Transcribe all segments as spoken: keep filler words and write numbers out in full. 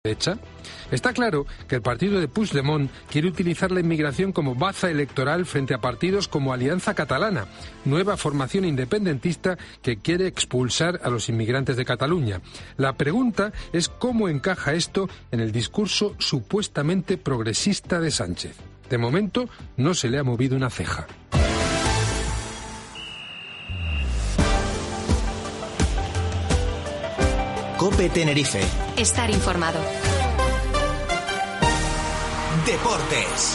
derecha? Está claro que el partido de Puigdemont quiere utilizar la inmigración como baza electoral frente a partidos como Alianza Catalana, nueva formación independentista que quiere expulsar a los inmigrantes de Cataluña. La pregunta es cómo encaja esto en el discurso supuestamente progresista de Sánchez. De momento no se le ha movido una ceja. COPE Tenerife. Estar informado. Deportes.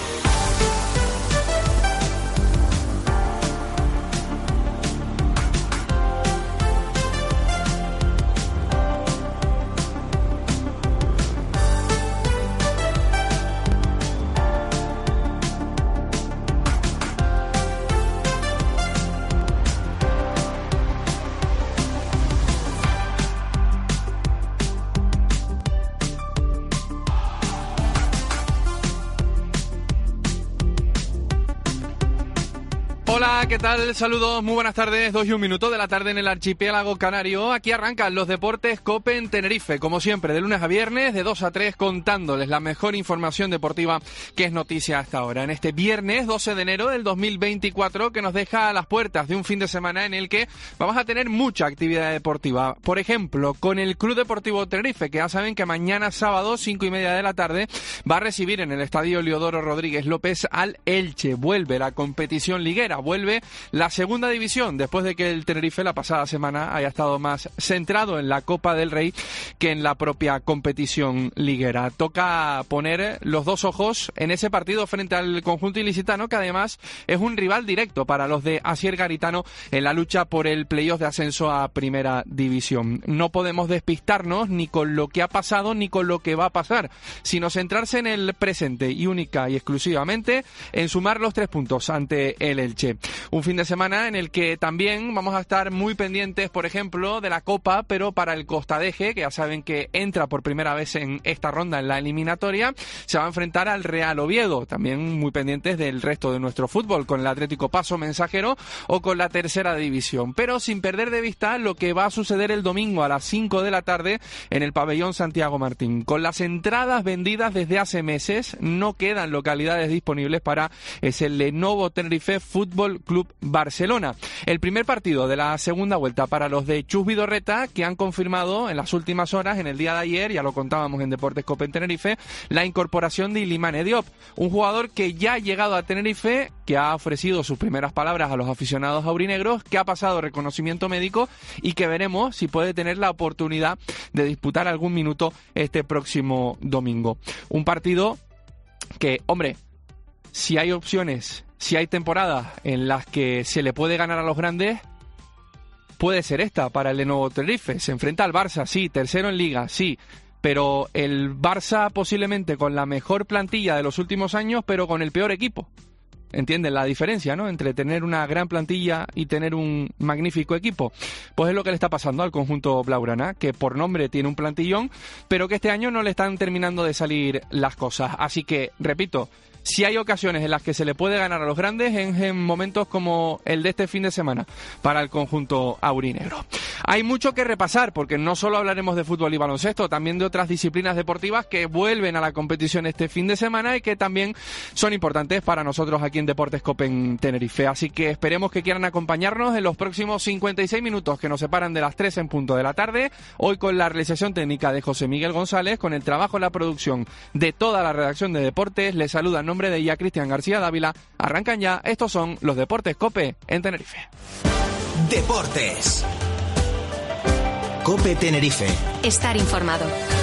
Hola, ¿qué tal? Saludos, muy buenas tardes, dos y un minuto de la tarde en el archipiélago canario. Aquí arrancan los deportes COPE en Tenerife, como siempre, de lunes a viernes, de dos a tres, contándoles la mejor información deportiva que es noticia hasta ahora. En este viernes doce de enero del dos mil veinticuatro, que nos deja a las puertas de un fin de semana en el que vamos a tener mucha actividad deportiva. Por ejemplo, con el Club Deportivo Tenerife, que ya saben que mañana sábado, cinco y media de la tarde, va a recibir en el Estadio Leodoro Rodríguez López al Elche. Vuelve la competición liguera, vuelve la segunda división, después de que el Tenerife la pasada semana haya estado más centrado en la Copa del Rey que en la propia competición liguera. Toca poner los dos ojos en ese partido frente al conjunto ilicitano, que además es un rival directo para los de Asier Garitano en la lucha por el playoff de ascenso a primera división. No podemos despistarnos ni con lo que ha pasado ni con lo que va a pasar, sino centrarse en el presente y única y exclusivamente en sumar los tres puntos ante el Elche. Un fin de semana en el que también vamos a estar muy pendientes, por ejemplo, de la Copa, pero para el Costadeje, que ya saben que entra por primera vez en esta ronda en la eliminatoria, se va a enfrentar al Real Oviedo. También muy pendientes del resto de nuestro fútbol, con el Atlético Paso Mensajero o con la tercera división. Pero sin perder de vista lo que va a suceder el domingo a las cinco de la tarde en el pabellón Santiago Martín. Con las entradas vendidas desde hace meses, no quedan localidades disponibles para ese Lenovo Tenerife Fútbol Club Barcelona. El primer partido de la segunda vuelta para los de Chus Vidorreta, que han confirmado en las últimas horas, en el día de ayer, ya lo contábamos en Deportes COPE en Tenerife, la incorporación de Ilimane Diop, un jugador que ya ha llegado a Tenerife, que ha ofrecido sus primeras palabras a los aficionados aurinegros, que ha pasado reconocimiento médico y que veremos si puede tener la oportunidad de disputar algún minuto este próximo domingo. Un partido que, hombre, si hay opciones, si hay temporadas en las que se le puede ganar a los grandes, puede ser esta para el Lenovo Tenerife. Se enfrenta al Barça, sí, tercero en Liga, sí, pero el Barça posiblemente con la mejor plantilla de los últimos años, pero con el peor equipo. ¿Entienden la diferencia, no?, entre tener una gran plantilla y tener un magnífico equipo? Pues es lo que le está pasando al conjunto blaugrana, que por nombre tiene un plantillón, pero que este año no le están terminando de salir las cosas. Así que, repito, si hay ocasiones en las que se le puede ganar a los grandes, en, en momentos como el de este fin de semana para el conjunto aurinegro. Hay mucho que repasar, porque no solo hablaremos de fútbol y baloncesto, también de otras disciplinas deportivas que vuelven a la competición este fin de semana y que también son importantes para nosotros aquí en Deportes COPE en Tenerife. Así que esperemos que quieran acompañarnos en los próximos cincuenta y seis minutos que nos separan de las tres en punto de la tarde, hoy con la realización técnica de José Miguel González, con el trabajo en la producción de toda la redacción de Deportes. Les saluda en nombre de ella Cristian García Dávila. Arrancan ya, estos son los Deportes COPE en Tenerife. Deportes COPE Tenerife. Estar informado.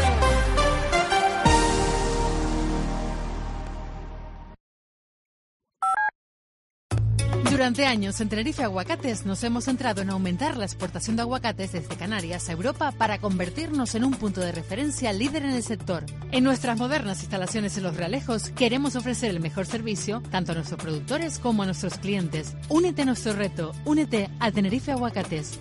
Durante años, en Tenerife Aguacates nos hemos centrado en aumentar la exportación de aguacates desde Canarias a Europa para convertirnos en un punto de referencia líder en el sector. En nuestras modernas instalaciones en Los Realejos queremos ofrecer el mejor servicio tanto a nuestros productores como a nuestros clientes. Únete a nuestro reto, únete a Tenerife Aguacates.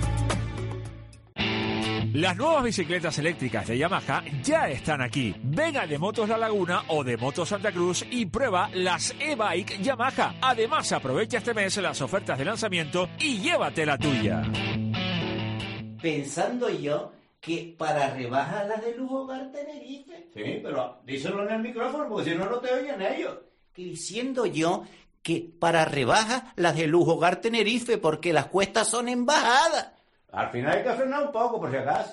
Las nuevas bicicletas eléctricas de Yamaha ya están aquí. Ven a de Motos La Laguna o de Motos Santa Cruz y prueba las e-bike Yamaha. Además, aprovecha este mes las ofertas de lanzamiento y llévate la tuya. Pensando yo que para rebajar las de Lujo Hogar Tenerife. Sí, pero díselo en el micrófono porque si no, no te oyen ellos. Que diciendo yo que para rebajas las de Lujo Hogar Tenerife porque las cuestas son en bajada. Al final hay que frenar un poco por si acaso.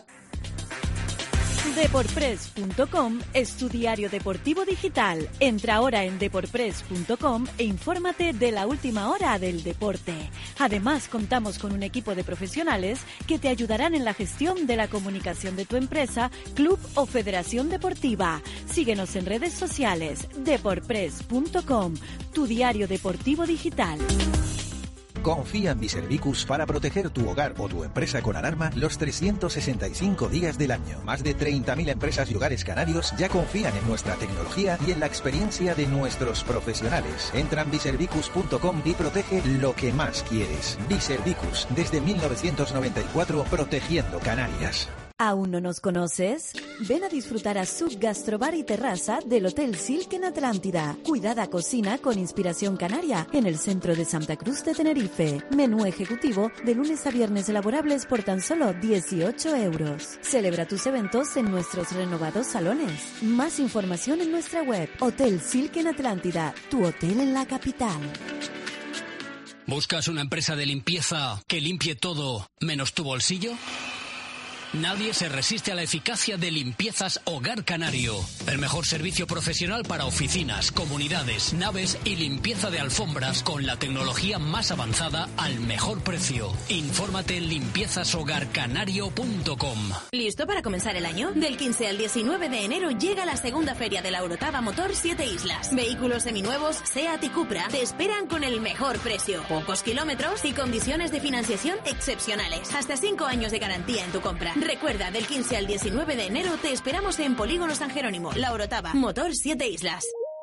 Deporpress punto com es tu diario deportivo digital. Entra ahora en deporpress punto com e infórmate de la última hora del deporte. Además, contamos con un equipo de profesionales que te ayudarán en la gestión de la comunicación de tu empresa, club o federación deportiva. Síguenos en redes sociales. Deporpress punto com, tu diario deportivo digital. Confía en Biservicus para proteger tu hogar o tu empresa con alarma los trescientos sesenta y cinco días del año. Más de treinta mil empresas y hogares canarios ya confían en nuestra tecnología y en la experiencia de nuestros profesionales. Entra en biservicus punto com y protege lo que más quieres. Biservicus, desde mil novecientos noventa y cuatro, protegiendo Canarias. ¿Aún no nos conoces? Ven a disfrutar a Sub Gastrobar y Terraza del Hotel Silk en Atlántida. Cuidada cocina con inspiración canaria en el centro de Santa Cruz de Tenerife. Menú ejecutivo de lunes a viernes elaborables por tan solo dieciocho euros. Celebra tus eventos en nuestros renovados salones. Más información en nuestra web. Hotel Silk en Atlántida, tu hotel en la capital. ¿Buscas una empresa de limpieza que limpie todo menos tu bolsillo? Nadie se resiste a la eficacia de Limpiezas Hogar Canario. El mejor servicio profesional para oficinas, comunidades, naves y limpieza de alfombras con la tecnología más avanzada al mejor precio. Infórmate en limpiezas hogar canario punto com. ¿Listo para comenzar el año? Del quince al diecinueve de enero llega la segunda feria de la Orotava Motor Siete Islas. Vehículos seminuevos SEAT y Cupra te esperan con el mejor precio, pocos kilómetros y condiciones de financiación excepcionales. Hasta cinco años de garantía en tu compra. Recuerda, del quince al diecinueve de enero te esperamos en Polígono San Jerónimo, La Orotava, Motor Siete Islas.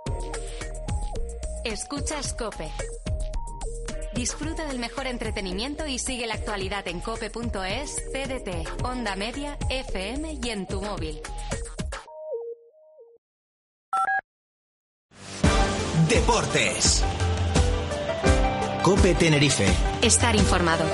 Escuchas COPE. Disfruta del mejor entretenimiento y sigue la actualidad en cope punto es, T D T, Onda Media, F M y en tu móvil. Deportes. COPE Tenerife. Estar informado.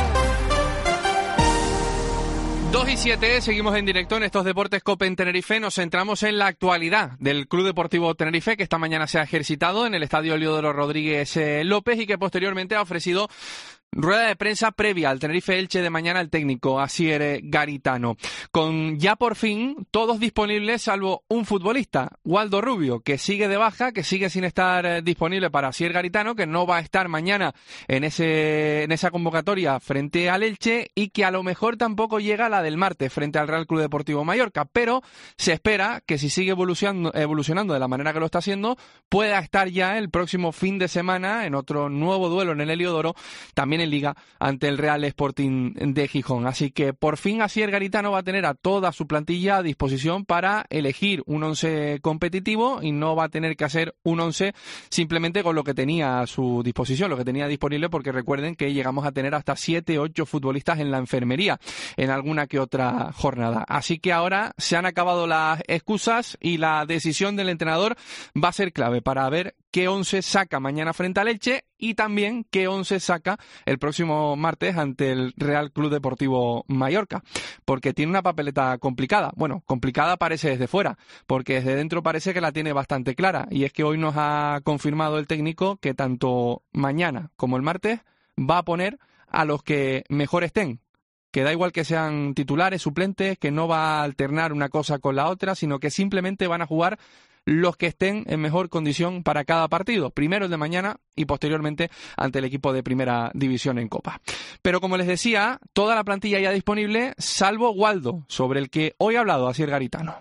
dos y siete, seguimos en directo en estos deportes COPE en Tenerife. Nos centramos en la actualidad del Club Deportivo Tenerife, que esta mañana se ha ejercitado en el Estadio Heliodoro Rodríguez eh, López y que posteriormente ha ofrecido rueda de prensa previa al Tenerife Elche de mañana el técnico Asier Garitano, con ya por fin todos disponibles salvo un futbolista, Waldo Rubio, que sigue de baja, que sigue sin estar disponible para Asier Garitano, que no va a estar mañana en ese en esa convocatoria frente al Elche y que a lo mejor tampoco llega a la del martes frente al Real Club Deportivo Mallorca, pero se espera que si sigue evolucionando, evolucionando de la manera que lo está haciendo, pueda estar ya el próximo fin de semana en otro nuevo duelo en el Heliodoro, también en Liga ante el Real Sporting de Gijón. Así que por fin Asier Garitano va a tener a toda su plantilla a disposición para elegir un once competitivo y no va a tener que hacer un once simplemente con lo que tenía a su disposición, lo que tenía disponible, porque recuerden que llegamos a tener hasta siete, ocho futbolistas en la enfermería en alguna que otra jornada. Así que ahora se han acabado las excusas y la decisión del entrenador va a ser clave para ver qué once saca mañana frente al Elche y también qué once saca el próximo martes ante el Real Club Deportivo Mallorca, porque tiene una papeleta complicada. Bueno, complicada parece desde fuera, porque desde dentro parece que la tiene bastante clara, y es que hoy nos ha confirmado el técnico que tanto mañana como el martes va a poner a los que mejor estén, que da igual que sean titulares, suplentes, que no va a alternar una cosa con la otra, sino que simplemente van a jugar los que estén en mejor condición para cada partido, primero el de mañana y posteriormente ante el equipo de primera división en Copa. Pero como les decía, toda la plantilla ya disponible, salvo Waldo, sobre el que hoy ha hablado Asier Garitano.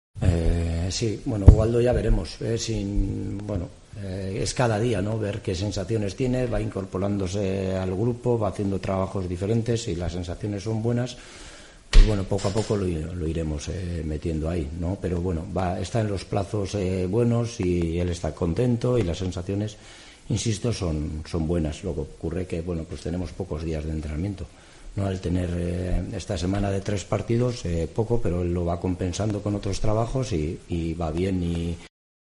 Eh, sí, bueno, Waldo ya veremos, eh, sin, bueno, eh, es cada día, ¿no? Ver qué sensaciones tiene, va incorporándose al grupo, va haciendo trabajos diferentes y las sensaciones son buenas. Pues bueno, poco a poco lo, lo iremos eh, metiendo ahí, ¿no? Pero bueno, va, está en los plazos eh, buenos y él está contento y las sensaciones, insisto, son, son buenas. Lo que ocurre que, bueno, pues tenemos pocos días de entrenamiento, ¿no? Al tener eh, esta semana de tres partidos, eh, poco, pero él lo va compensando con otros trabajos y, y va bien. Y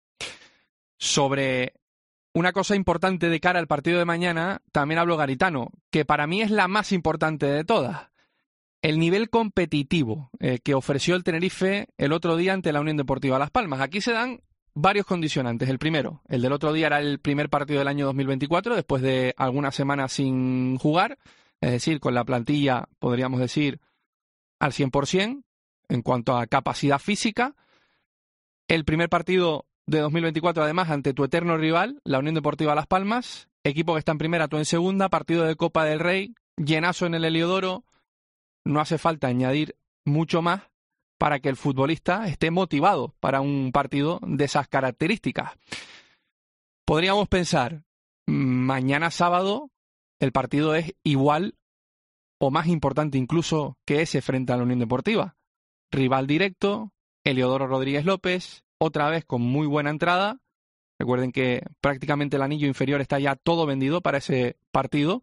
sobre una cosa importante de cara al partido de mañana, también habló Garitano, que para mí es la más importante de todas. el nivel competitivo eh, que ofreció el Tenerife el otro día ante la Unión Deportiva Las Palmas. Aquí se dan varios condicionantes. El primero, el del otro día era el primer partido del año dos mil veinticuatro, después de algunas semanas sin jugar, es decir, con la plantilla, podríamos decir, al cien por ciento en cuanto a capacidad física. El primer partido de dos mil veinticuatro, además, ante tu eterno rival, la Unión Deportiva Las Palmas, equipo que está en primera, tú en segunda, partido de Copa del Rey, llenazo en el Heliodoro. No hace falta añadir mucho más para que el futbolista esté motivado para un partido de esas características. Podríamos pensar, mañana sábado el partido es igual o más importante incluso que ese frente a la Unión Deportiva. Rival directo, Heliodoro Rodríguez López, otra vez con muy buena entrada. Recuerden que prácticamente el anillo inferior está ya todo vendido para ese partido.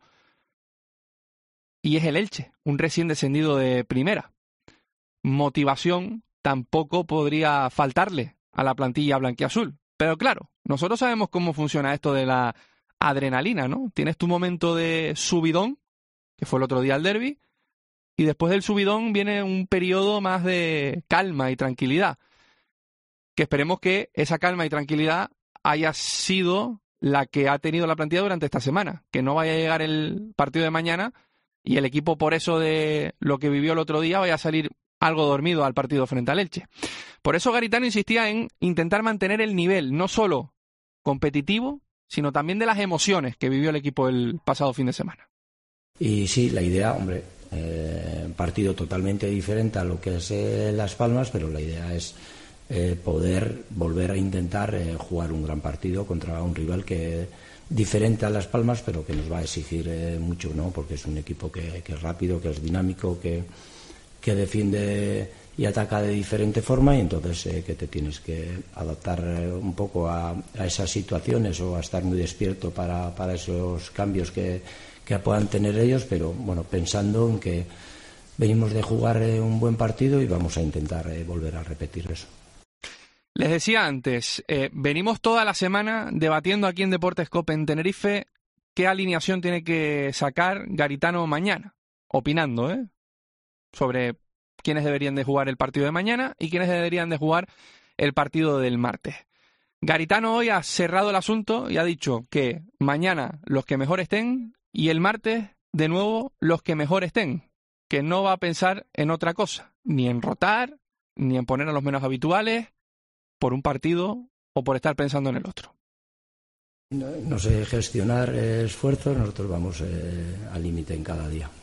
Y es el Elche, un recién descendido de primera. Motivación tampoco podría faltarle a la plantilla blanquiazul. Pero claro, nosotros sabemos cómo funciona esto de la adrenalina, ¿no? Tienes tu momento de subidón, que fue el otro día el derbi, y después del subidón viene un periodo más de calma y tranquilidad. Que esperemos que esa calma y tranquilidad haya sido la que ha tenido la plantilla durante esta semana. Que no vaya a llegar el partido de mañana y el equipo, por eso de lo que vivió el otro día, vaya a salir algo dormido al partido frente al Elche. Por eso Garitano insistía en intentar mantener el nivel, no solo competitivo, sino también de las emociones que vivió el equipo el pasado fin de semana. Y sí, la idea, hombre, eh, partido totalmente diferente a lo que es eh, Las Palmas, pero la idea es eh, poder volver a intentar eh, jugar un gran partido contra un rival que diferente a Las Palmas, pero que nos va a exigir eh, mucho, ¿no? Porque es un equipo que, que es rápido, que es dinámico, que, que defiende y ataca de diferente forma, y entonces eh, que te tienes que adaptar eh, un poco a, a esas situaciones o a estar muy despierto para, para esos cambios que, que puedan tener ellos, pero bueno, pensando en que venimos de jugar eh, un buen partido y vamos a intentar eh, volver a repetir eso. Les decía antes, eh, venimos toda la semana debatiendo aquí en Deportes Cope en Tenerife qué alineación tiene que sacar Garitano mañana, opinando ¿eh? sobre quiénes deberían de jugar el partido de mañana y quiénes deberían de jugar el partido del martes. Garitano hoy ha cerrado el asunto y ha dicho que mañana los que mejor estén y el martes de nuevo los que mejor estén, que no va a pensar en otra cosa, ni en rotar, ni en poner a los menos habituales, por un partido o por estar pensando en el otro. No, no sé gestionar eh, esfuerzos, nosotros vamos eh, al límite en cada día.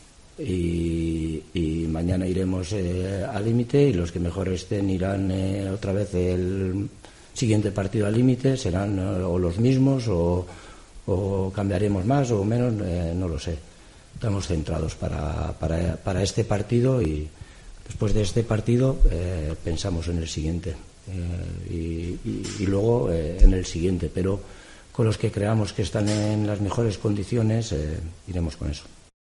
Y, y mañana iremos eh, al límite y los que mejor estén irán eh, otra vez el siguiente partido al límite, serán eh, o los mismos o, o cambiaremos más o menos, eh, no lo sé. Estamos centrados para, para, para este partido y después de este partido eh, pensamos en el siguiente. Eh, y, y, y luego eh, en el siguiente, pero con los que creamos que están en las mejores condiciones eh, iremos con eso.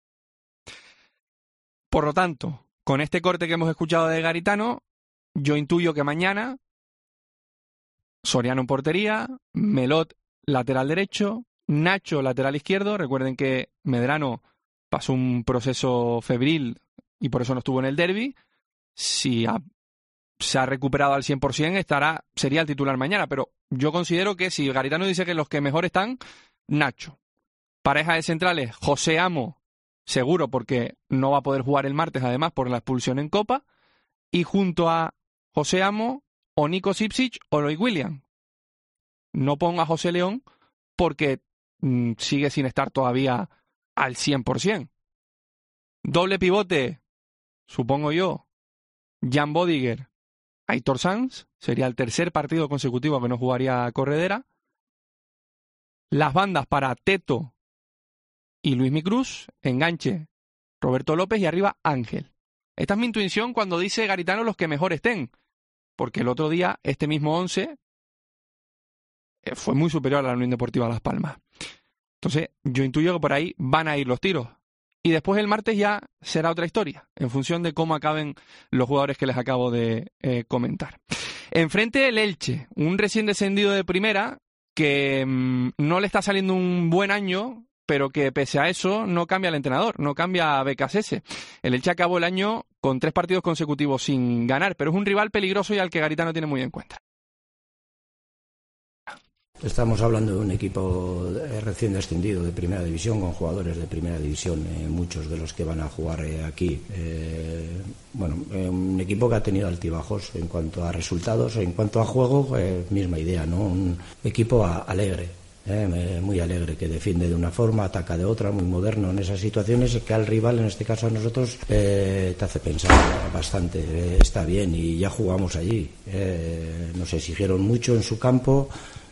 Por lo tanto, con este corte que hemos escuchado de Garitano, yo intuyo que mañana Soriano en portería, Melot lateral derecho, Nacho lateral izquierdo. Recuerden que Medrano pasó un proceso febril y por eso no estuvo en el derbi. Si ha se ha recuperado al cien por ciento, estará, sería el titular mañana, pero yo considero que si Garitano dice que los que mejor están, Nacho. Pareja de centrales, José Amo, seguro porque no va a poder jugar el martes, además por la expulsión en Copa, y junto a José Amo, o Nico Sipsic o Loic William. No ponga a José León porque mmm, sigue sin estar todavía al cien por ciento. Doble pivote, supongo yo, Jan Bodiger, Aitor Sanz, sería el tercer partido consecutivo que no jugaría Corredera. Las bandas para Teto y Luismi Cruz, enganche Roberto López y arriba Ángel. Esta es mi intuición cuando dice Garitano los que mejor estén, porque el otro día este mismo once fue muy superior a la Unión Deportiva Las Palmas. Entonces yo intuyo que por ahí van a ir los tiros. Y después el martes ya será otra historia, en función de cómo acaben los jugadores que les acabo de eh, comentar. Enfrente el Elche, un recién descendido de primera que mmm, no le está saliendo un buen año pero que pese a eso no cambia el entrenador, no cambia a Becasese. El Elche acabó el año con tres partidos consecutivos sin ganar, pero es un rival peligroso y al que Garitano tiene muy en cuenta. Estamos hablando de un equipo recién descendido de Primera División, con jugadores de Primera División, eh, muchos de los que van a jugar eh, aquí. Eh, bueno, eh, un equipo que ha tenido altibajos en cuanto a resultados, en cuanto a juego, eh, misma idea, ¿no? Un equipo a, alegre, eh, muy alegre, que defiende de una forma, ataca de otra, muy moderno en esas situaciones, que al rival, en este caso a nosotros, eh, te hace pensar bastante. Eh, está bien, y ya jugamos allí. Eh, nos exigieron mucho en su campo.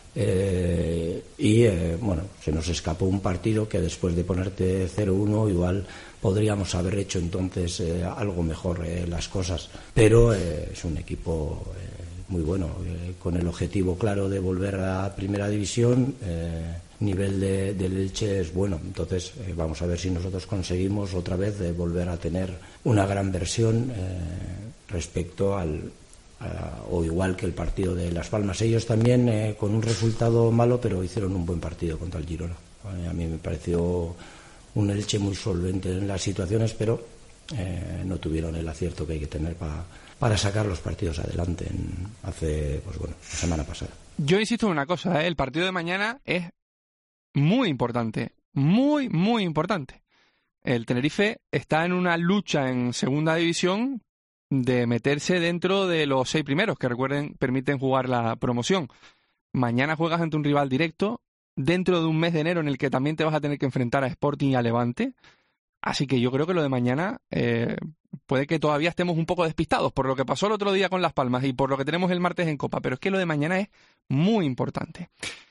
Eh, y eh, bueno, se nos escapó un partido que después de ponerte cero uno igual podríamos haber hecho entonces eh, algo mejor eh, las cosas, pero eh, es un equipo eh, muy bueno, eh, con el objetivo claro de volver a Primera División. Eh, nivel de, del Elche es bueno, entonces eh, vamos a ver si nosotros conseguimos otra vez de volver a tener una gran versión eh, respecto al Uh, o igual que el partido de Las Palmas. Ellos también eh, con un resultado malo, pero hicieron un buen partido contra el Girona. Eh, a mí me pareció un Elche muy solvente en las situaciones, pero eh, no tuvieron el acierto que hay que tener pa, para sacar los partidos adelante en, hace, pues bueno, la semana pasada. Yo insisto en una cosa, ¿eh? El partido de mañana es muy importante, muy, muy importante. El Tenerife está en una lucha en Segunda División de meterse dentro de los seis primeros, que recuerden, permiten jugar la promoción. Mañana juegas ante un rival directo, dentro de un mes de enero en el que también te vas a tener que enfrentar a Sporting y a Levante. Así que yo creo que lo de mañana eh, puede que todavía estemos un poco despistados por lo que pasó el otro día con Las Palmas y por lo que tenemos el martes en Copa, pero es que lo de mañana es muy importante.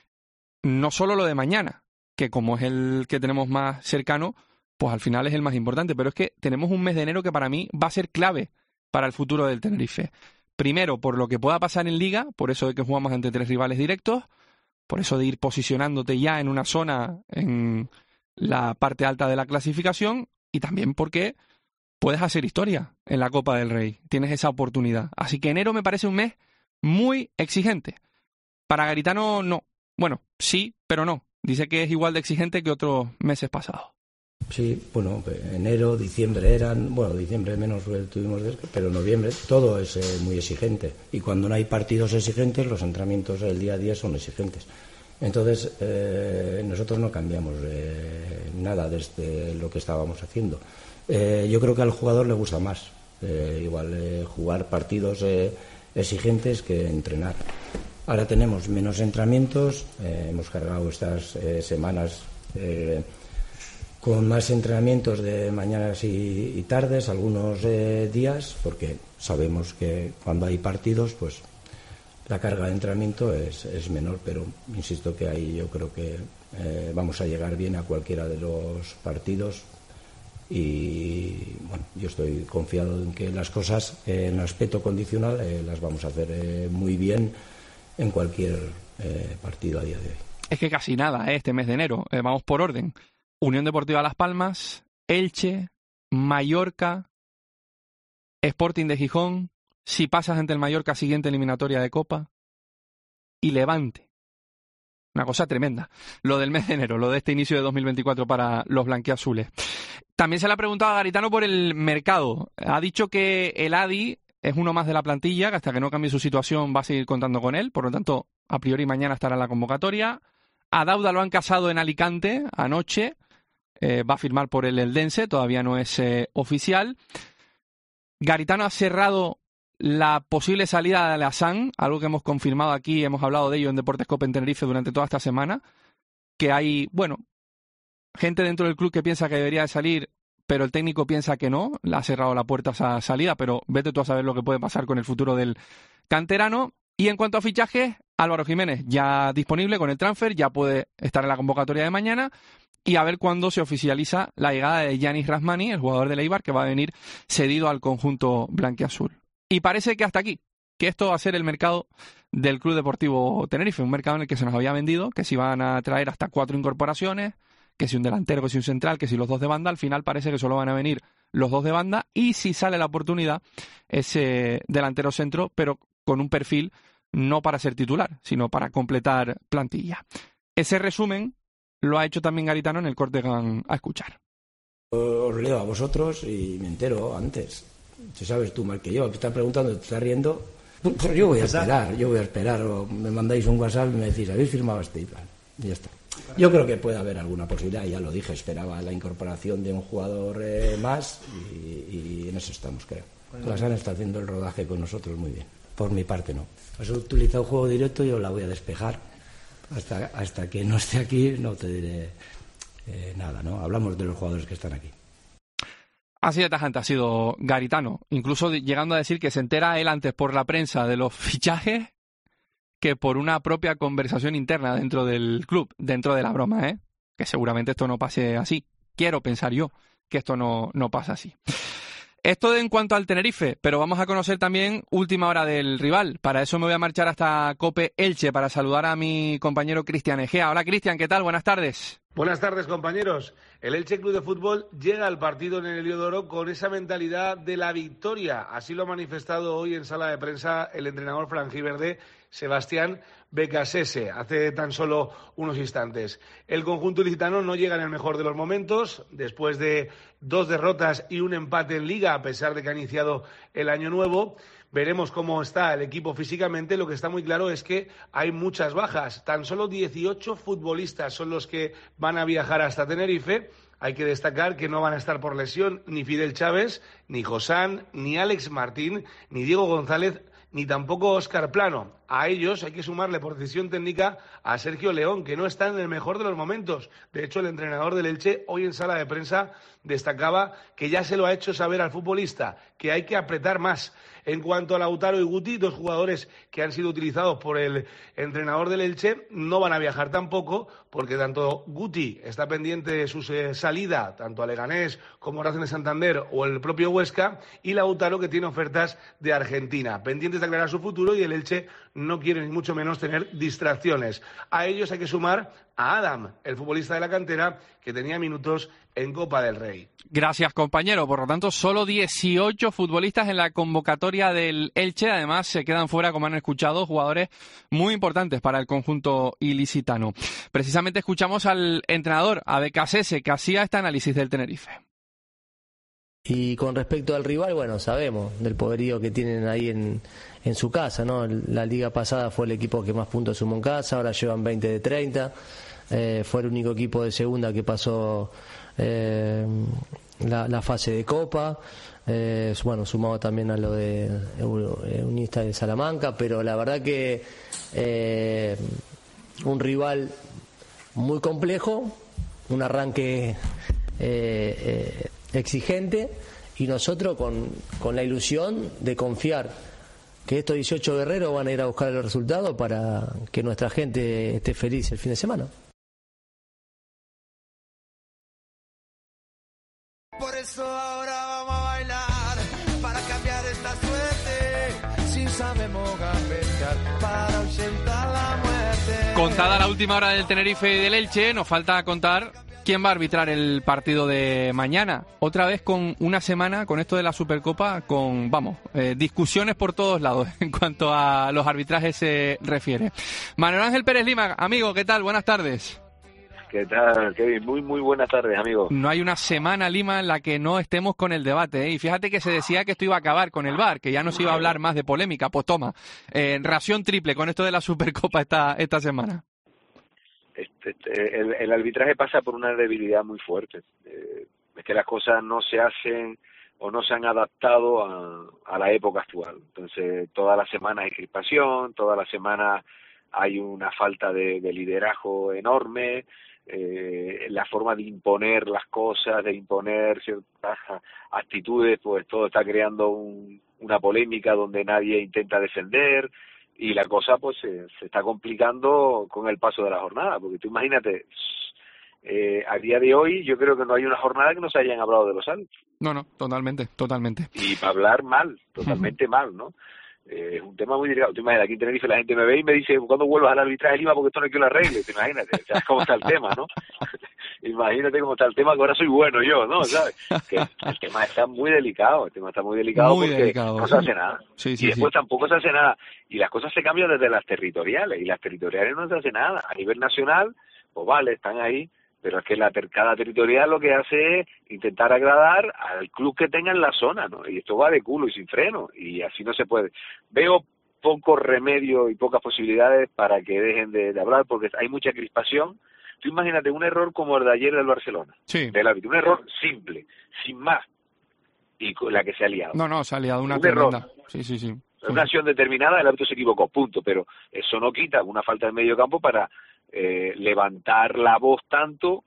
No solo lo de mañana, que como es el que tenemos más cercano, pues al final es el más importante, pero es que tenemos un mes de enero que para mí va a ser clave para el futuro del Tenerife. Primero, por lo que pueda pasar en Liga, por eso de que jugamos ante tres rivales directos, por eso de ir posicionándote ya en una zona en la parte alta de la clasificación, y también porque puedes hacer historia en la Copa del Rey. Tienes esa oportunidad. Así que enero me parece un mes muy exigente. Para Garitano, no. Bueno, sí, pero no. Dice que es igual de exigente que otros meses pasados. Sí, bueno, enero, diciembre eran, bueno, diciembre menos tuvimos, pero noviembre, todo es eh, muy exigente. Y cuando no hay partidos exigentes, los entrenamientos del día a día son exigentes. Entonces, eh, nosotros no cambiamos eh, nada desde lo que estábamos haciendo. Eh, yo creo que al jugador le gusta más, eh, igual eh, jugar partidos eh, exigentes que entrenar. Ahora tenemos menos entrenamientos, eh, hemos cargado estas eh, semanas eh, con más entrenamientos de mañanas y, y tardes, algunos eh, días, porque sabemos que cuando hay partidos, pues la carga de entrenamiento es, es menor, pero insisto que ahí yo creo que eh, vamos a llegar bien a cualquiera de los partidos y bueno, yo estoy confiado en que las cosas eh, en aspecto condicional eh, las vamos a hacer eh, muy bien en cualquier eh, partido a día de hoy. Es que casi nada, ¿eh? Este mes de enero, eh, vamos por orden. Unión Deportiva Las Palmas, Elche, Mallorca, Sporting de Gijón, si pasas ante el Mallorca, siguiente eliminatoria de Copa, y Levante. Una cosa tremenda, lo del mes de enero, lo de este inicio de dos mil veinticuatro para los blanquiazules. También se le ha preguntado a Garitano por el mercado. Ha dicho que el Adi es uno más de la plantilla, que hasta que no cambie su situación va a seguir contando con él, por lo tanto, a priori mañana estará en la convocatoria. A Dauda lo han casado en Alicante anoche. Eh, va a firmar por el Eldense, todavía no es eh, oficial. Garitano ha cerrado la posible salida de Alassane, algo que hemos confirmado aquí, hemos hablado de ello en Deportes Copa en Tenerife durante toda esta semana, que hay, bueno, gente dentro del club que piensa que debería de salir, pero el técnico piensa que no, le ha cerrado la puerta a esa salida, pero vete tú a saber lo que puede pasar con el futuro del canterano. Y en cuanto a fichajes, Álvaro Jiménez ya disponible con el transfer, ya puede estar en la convocatoria de mañana. Y a ver cuándo se oficializa la llegada de Yanis Razmani, el jugador del Eibar, que va a venir cedido al conjunto blanquiazul. Y parece que hasta aquí, que esto va a ser el mercado del Club Deportivo Tenerife, un mercado en el que se nos había vendido, que se iban a traer hasta cuatro incorporaciones, que si un delantero, que si un central, que si los dos de banda. Al final parece que solo van a venir los dos de banda, y si sale la oportunidad, ese delantero centro, pero con un perfil no para ser titular, sino para completar plantilla. Ese resumen lo ha hecho también Garitano en el corte que van a escuchar. Os leo a vosotros y me entero antes. Si sabes tú más que yo, te estás preguntando, te estás riendo, pues yo voy a esperar, yo voy a esperar, o me mandáis un WhatsApp y me decís, ¿habéis firmado este plan? Y ya está. Yo creo que puede haber alguna posibilidad, ya lo dije, esperaba la incorporación de un jugador eh, más y, y en eso estamos, creo. La Sana está haciendo el rodaje con nosotros muy bien. Por mi parte no. Has utilizado juego directo, yo la voy a despejar. Hasta, hasta que no esté aquí no te diré eh, nada, ¿no? Hablamos de los jugadores que están aquí. Así de tajante ha sido Garitano, incluso llegando a decir que se entera él antes por la prensa de los fichajes que por una propia conversación interna dentro del club, dentro de la broma, ¿eh? Que seguramente esto no pase así. Quiero pensar yo que esto no, no pasa así. Esto de en cuanto al Tenerife, pero vamos a conocer también última hora del rival. Para eso me voy a marchar hasta Cope Elche para saludar a mi compañero Cristian Egea. Hola Cristian, ¿qué tal? Buenas tardes. Buenas tardes, compañeros. El Elche Club de Fútbol llega al partido en el Heliodoro con esa mentalidad de la victoria. Así lo ha manifestado hoy en sala de prensa el entrenador franjiverde Sebastián Becasese hace tan solo unos instantes. El conjunto ilicitano no llega en el mejor de los momentos, después de dos derrotas y un empate en Liga, a pesar de que ha iniciado el año nuevo. Veremos cómo está el equipo físicamente. Lo que está muy claro es que hay muchas bajas. Tan solo dieciocho futbolistas son los que van a viajar hasta Tenerife. Hay que destacar que no van a estar por lesión ni Fidel Chávez, ni Josán, ni Alex Martín, ni Diego González, ni tampoco Óscar Plano. A ellos hay que sumarle por decisión técnica a Sergio León, que no está en el mejor de los momentos. De hecho, el entrenador del Elche hoy en sala de prensa destacaba que ya se lo ha hecho saber al futbolista, que hay que apretar más. En cuanto a Lautaro y Guti, dos jugadores que han sido utilizados por el entrenador del Elche, no van a viajar tampoco, porque tanto Guti está pendiente de su salida, tanto a Leganés como a Racing de Santander o el propio Huesca, y Lautaro, que tiene ofertas de Argentina, pendientes de aclarar su futuro, y el Elche no quiere ni mucho menos tener distracciones. A ellos hay que sumar a Adam, el futbolista de la cantera, que tenía minutos en Copa del Rey. Gracias, compañero. Por lo tanto, solo dieciocho futbolistas en la convocatoria del Elche. Además, se quedan fuera, como han escuchado, jugadores muy importantes para el conjunto ilicitano. Precisamente escuchamos al entrenador, a Becasese, que hacía este análisis del Tenerife. Y con respecto al rival, bueno, sabemos del poderío que tienen ahí en, en su casa, ¿no? La liga pasada fue el equipo que más puntos sumó en casa, ahora llevan veinte de treinta. Eh, fue el único equipo de segunda que pasó eh, la, la fase de Copa. Eh, bueno, sumado también a lo de Unista de Salamanca, pero la verdad que eh, un rival muy complejo, un arranque eh, eh, exigente, y nosotros con, con la ilusión de confiar que estos dieciocho guerreros van a ir a buscar el resultado para que nuestra gente esté feliz el fin de semana. Por eso ahora vamos a bailar, para cambiar esta suerte, si sabemos gambetear, para ahuyentar la muerte. Contada la última hora del Tenerife y del Elche, nos falta contar quién va a arbitrar el partido de mañana. Otra vez con una semana, con esto de la Supercopa, con, vamos, eh, discusiones por todos lados en cuanto a los arbitrajes se refiere. Manuel Ángel Pérez Lima, amigo, ¿qué tal? Buenas tardes. ¿Qué tal, Kevin? Muy, muy buenas tardes, amigo. No hay una semana, Lima, en la que no estemos con el debate, ¿eh? Y fíjate que se decía que esto iba a acabar con el V A R, que ya no se iba a hablar más de polémica. Pues toma, eh, ración triple con esto de la Supercopa esta, esta semana. Este, este, el, el arbitraje pasa por una debilidad muy fuerte. Eh, es que las cosas no se hacen o no se han adaptado a, a la época actual. Entonces, toda la semana hay crispación, toda la semana hay una falta de, de liderazgo enorme. Eh, la forma de imponer las cosas, de imponer ciertas actitudes, pues todo está creando un, una polémica donde nadie intenta defender, y la cosa pues se, se está complicando con el paso de la jornada, porque tú imagínate, eh, a día de hoy yo creo que no hay una jornada que no se hayan hablado de los árbitros. No, no, totalmente, totalmente. Y para hablar mal, totalmente mal, ¿no? Eh, es un tema muy delicado. Tú imaginas, aquí en Tenerife la gente me ve y me dice, ¿cuándo vuelvas al arbitraje Lima? Porque esto no hay que lo arregle. Te imagínate, o sea, cómo está el tema, ¿no? Imagínate cómo está el tema, que ahora soy bueno yo, ¿no? ¿Sabes? Que el tema está muy delicado, el tema está muy delicado muy porque delicado, no se hace nada. Sí, sí, y después sí. tampoco se hace nada. Y las cosas se cambian desde las territoriales, y las territoriales no se hace nada. A nivel nacional, pues vale, están ahí, pero es que la tercada territorial lo que hace es intentar agradar al club que tenga en la zona, ¿no? Y esto va de culo y sin freno, y así no se puede. Veo poco remedio y pocas posibilidades para que dejen de, de hablar, porque hay mucha crispación. Tú imagínate un error como el de ayer del Barcelona, sí. del árbitro, un error simple, sin más, y con la que se ha liado. No, no, se ha liado una un tremenda. Error. Sí, sí, sí. Una acción determinada, el árbitro se equivocó, punto, pero eso no quita una falta de medio campo para eh, levantar la voz tanto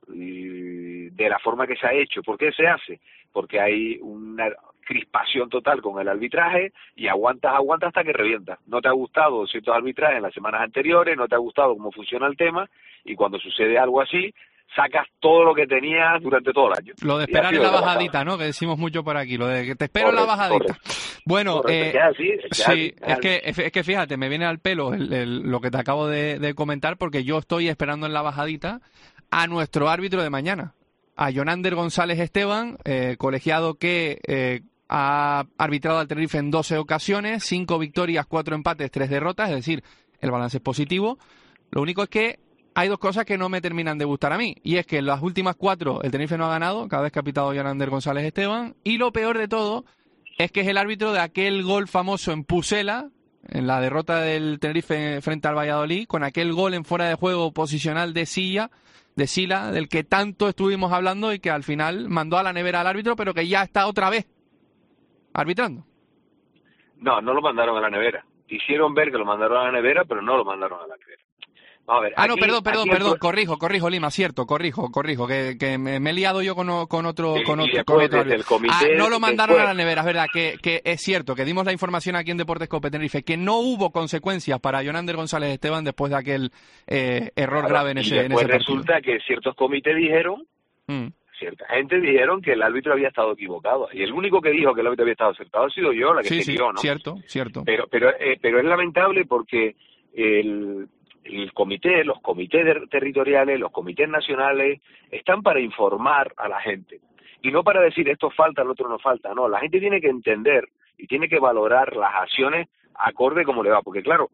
y de la forma que se ha hecho. ¿Por qué se hace? Porque hay una crispación total con el arbitraje y aguantas, aguantas hasta que revientas. No te ha gustado ciertos arbitrajes en las semanas anteriores, no te ha gustado cómo funciona el tema, y cuando sucede algo así, sacas todo lo que tenías durante todo el año. Lo de esperar en la bajadita, ¿no? Que decimos mucho por aquí, lo de que te espero en la bajadita. Correcto. Bueno, correcto. eh, es que es así, es que sí, es, es, que, es que fíjate, me viene al pelo el, el, lo que te acabo de, de comentar, porque yo estoy esperando en la bajadita a nuestro árbitro de mañana, a Jonander González Esteban, eh, colegiado que eh, ha arbitrado al Tenerife en doce ocasiones, cinco victorias, cuatro empates, tres derrotas, es decir, el balance es positivo. Lo único es que hay dos cosas que no me terminan de gustar a mí, y es que en las últimas cuatro el Tenerife no ha ganado, cada vez que ha pitado Jonander González Esteban, y lo peor de todo es que es el árbitro de aquel gol famoso en Pucela, en la derrota del Tenerife frente al Valladolid, con aquel gol en fuera de juego posicional de Silla, de Sila, del que tanto estuvimos hablando y que al final mandó a la nevera al árbitro, pero que ya está otra vez arbitrando. No, no lo mandaron a la nevera. Hicieron ver que lo mandaron a la nevera, pero no lo mandaron a la nevera. Vamos a ver, ah, aquí, no, perdón, perdón, aquí perdón, el... corrijo, corrijo, Lima, cierto, corrijo, corrijo, que, que me, me he liado yo con, con otro... Sí, con otro, y con después, otro desde el comité, ah, no lo mandaron después... a la nevera, es verdad, que, que es cierto, que dimos la información aquí en Deportes Cope Tenerife, que no hubo consecuencias para Jonander González Esteban después de aquel eh, error claro, grave en y ese, después en ese resulta partido. que ciertos comités dijeron, mm. cierta gente dijeron que el árbitro había estado equivocado, y el único que dijo que el árbitro había estado acertado ha sido yo, la que sí, se sí, guió, ¿no? cierto, cierto. Pero, pero, eh, pero es lamentable porque el... el comité, los comités territoriales, los comités nacionales, están para informar a la gente. Y no para decir esto falta, el otro no falta. No, la gente tiene que entender y tiene que valorar las acciones acorde como le va. Porque claro,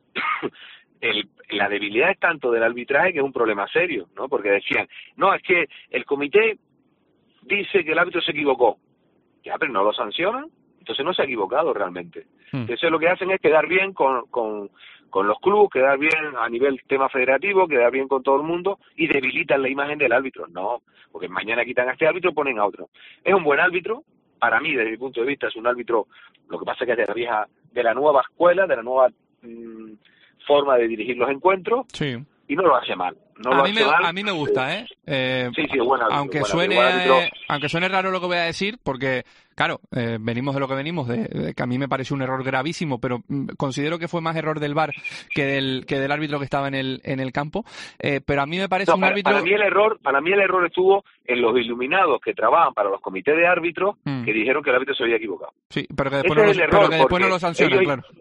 el, la debilidad es tanto del arbitraje que es un problema serio, ¿no? Porque decían, no, es que el comité dice que el árbitro se equivocó. Ya, pero no lo sancionan. Entonces no se ha equivocado realmente. Hmm. Entonces lo que hacen es quedar bien con... con con los clubes, quedar bien a nivel tema federativo, quedar bien con todo el mundo y debilitan la imagen del árbitro. No, porque mañana quitan a este árbitro y ponen a otro. Es un buen árbitro, para mí, desde mi punto de vista, es un árbitro, lo que pasa es que es de la vieja, de la nueva escuela, de la nueva mmm, forma de dirigir los encuentros, sí. Y no lo hace mal. No a, lo mí hace me, mal. a mí me gusta, ¿eh? eh sí, sí, buen árbitro, aunque, buen suene, árbitro, buen árbitro. aunque suene raro lo que voy a decir, porque, claro, eh, venimos de lo que venimos, de, de que a mí me pareció un error gravísimo, pero mm, considero que fue más error del V A R que del, que del árbitro que estaba en el, en el campo. Eh, pero a mí me parece no, un para, árbitro... Para mí, el error, para mí el error estuvo en los iluminados que trabajan para los comités de árbitros mm. que dijeron que el árbitro se había equivocado. Sí, pero que después, no lo, pero que después no lo sancionan, ellos, claro.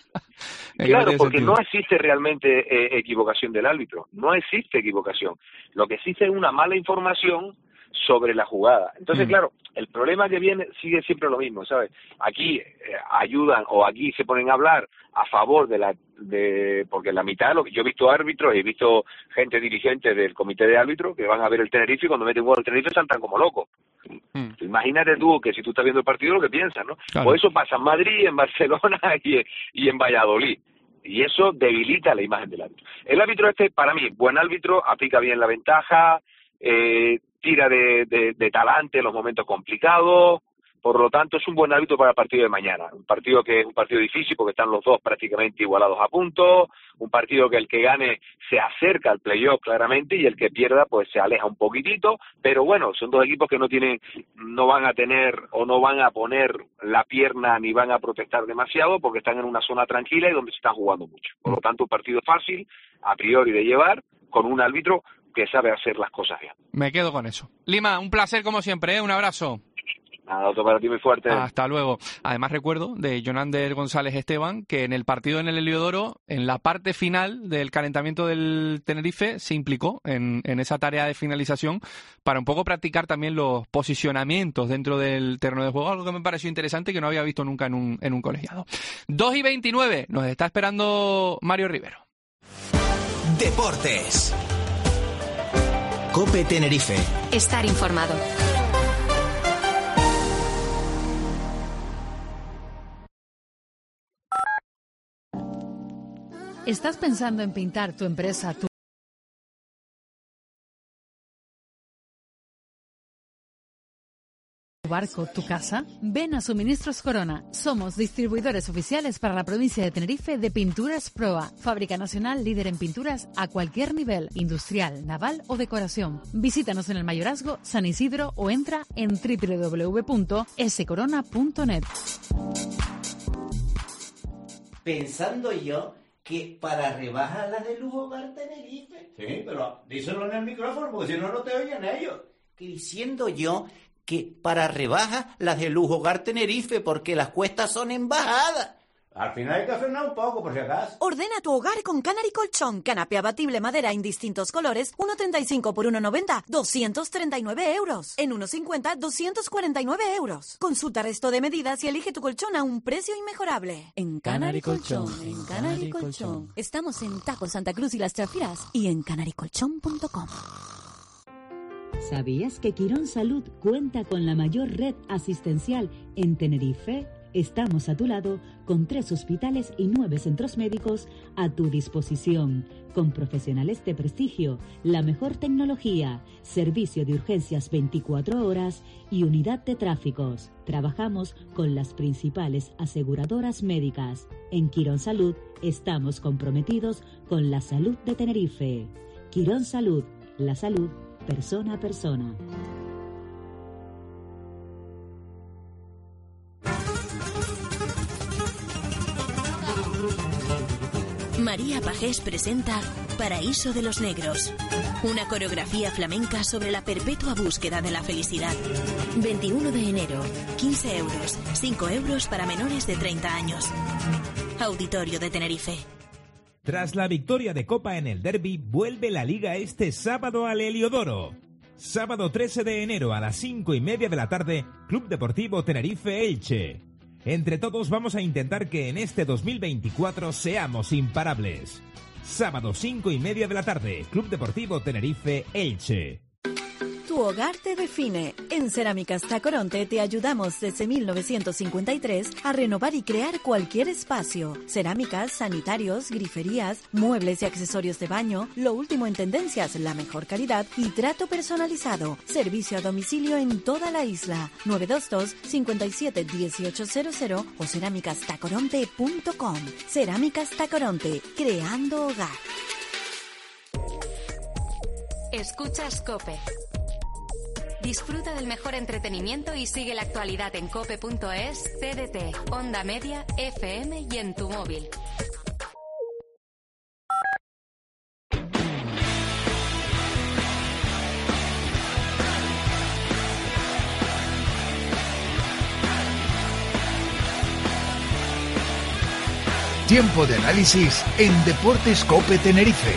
Claro, no porque sentido. No existe realmente eh, equivocación del árbitro, no existe equivocación. Lo que existe es una mala información sobre la jugada. Entonces, mm. claro, el problema que viene sigue siempre lo mismo, ¿sabes? Aquí eh, ayudan o aquí se ponen a hablar a favor de la... de porque la mitad, lo que yo he visto árbitros, he visto gente dirigente del comité de árbitros que van a ver el Tenerife y cuando meten un gol al Tenerife saltan como locos. Mm. Imagínate tú que si tú estás viendo el partido lo que piensas, ¿no? Claro. Pues eso pasa en Madrid, en Barcelona y, y en Valladolid. Y eso debilita la imagen del árbitro. El árbitro este, para mí, buen árbitro, aplica bien la ventaja, eh, tira de, de, de talante en los momentos complicados, por lo tanto es un buen árbitro para el partido de mañana. Un partido que es un partido difícil porque están los dos prácticamente igualados a puntos, un partido que el que gane se acerca al playoff claramente y el que pierda pues se aleja un poquitito, pero bueno, son dos equipos que no tienen, no van a tener o no van a poner la pierna ni van a protestar demasiado porque están en una zona tranquila y donde se están jugando mucho. Por lo tanto, un partido fácil, a priori de llevar, con un árbitro que sabe hacer las cosas bien. Me quedo con eso. Lima, un placer como siempre, ¿eh? Un abrazo. Nada, otro para ti muy fuerte. Hasta luego. Además recuerdo de Jonander González Esteban que en el partido en el Heliodoro, en la parte final del calentamiento del Tenerife, se implicó en, en esa tarea de finalización para un poco practicar también los posicionamientos dentro del terreno de juego, algo que me pareció interesante y que no había visto nunca en un, en un colegiado. dos y veintinueve, nos está esperando Mario Rivero. Deportes. COPE Tenerife. Estar informado. ¿Estás pensando en pintar tu empresa, tu barco, tu casa? Ven a Suministros Corona. Somos distribuidores oficiales para la provincia de Tenerife de Pinturas Proa, fábrica nacional líder en pinturas a cualquier nivel, industrial, naval o decoración. Visítanos en el Mayorazgo, San Isidro o entra en doble u doble u doble u punto ese corona punto net. Pensando yo que para rebajar las de Lujo Hogar Tenerife. Sí, pero díselo en el micrófono porque si no, no te oyen ellos. Que diciendo yo que para rebajas las de Lujo Hogar Tenerife porque las cuestas son en bajada. Al final hay que frenar un poco, por si acaso. Ordena tu hogar con Canary Colchón. Canapé abatible madera en distintos colores. uno treinta y cinco por uno noventa. doscientos treinta y nueve euros. En uno cincuenta, doscientos cuarenta y nueve euros. Consulta resto de medidas y elige tu colchón a un precio inmejorable. En Canary Colchón. En Canary Colchón. Estamos en Tajo Santa Cruz y Las Trafiras. Y en canary colchón punto com. ¿Sabías que Quirón Salud cuenta con la mayor red asistencial en Tenerife? Estamos a tu lado con tres hospitales y nueve centros médicos a tu disposición, con profesionales de prestigio, la mejor tecnología, servicio de urgencias veinticuatro horas y unidad de tráficos. Trabajamos con las principales aseguradoras médicas. En Quirón Salud estamos comprometidos con la salud de Tenerife. Quirón Salud, la salud persona a persona. María Pajés presenta Paraíso de los Negros, una coreografía flamenca sobre la perpetua búsqueda de la felicidad. veintiuno de enero, quince euros, cinco euros para menores de treinta años. Auditorio de Tenerife. Tras la victoria de Copa en el derbi, vuelve la Liga este sábado al Heliodoro. Sábado trece de enero a las cinco y media de la tarde, Club Deportivo Tenerife Elche. Entre todos vamos a intentar que en este dos mil veinticuatro seamos imparables. Sábado cinco y media de la tarde, Club Deportivo Tenerife Elche. Tu hogar te define. En Cerámicas Tacoronte te ayudamos desde mil novecientos cincuenta y tres a renovar y crear cualquier espacio. Cerámicas, sanitarios, griferías, muebles y accesorios de baño, lo último en tendencias, la mejor calidad y trato personalizado. Servicio a domicilio en toda la isla. nueve dos dos, cinco siete, uno ocho cero cero o cerámicas tacoronte punto com. Cerámicas Tacoronte, creando hogar. Escuchas COPE. Disfruta del mejor entretenimiento y sigue la actualidad en cope punto es, C D T, Onda Media, F M y en tu móvil. Tiempo de análisis en Deportes COPE Tenerife.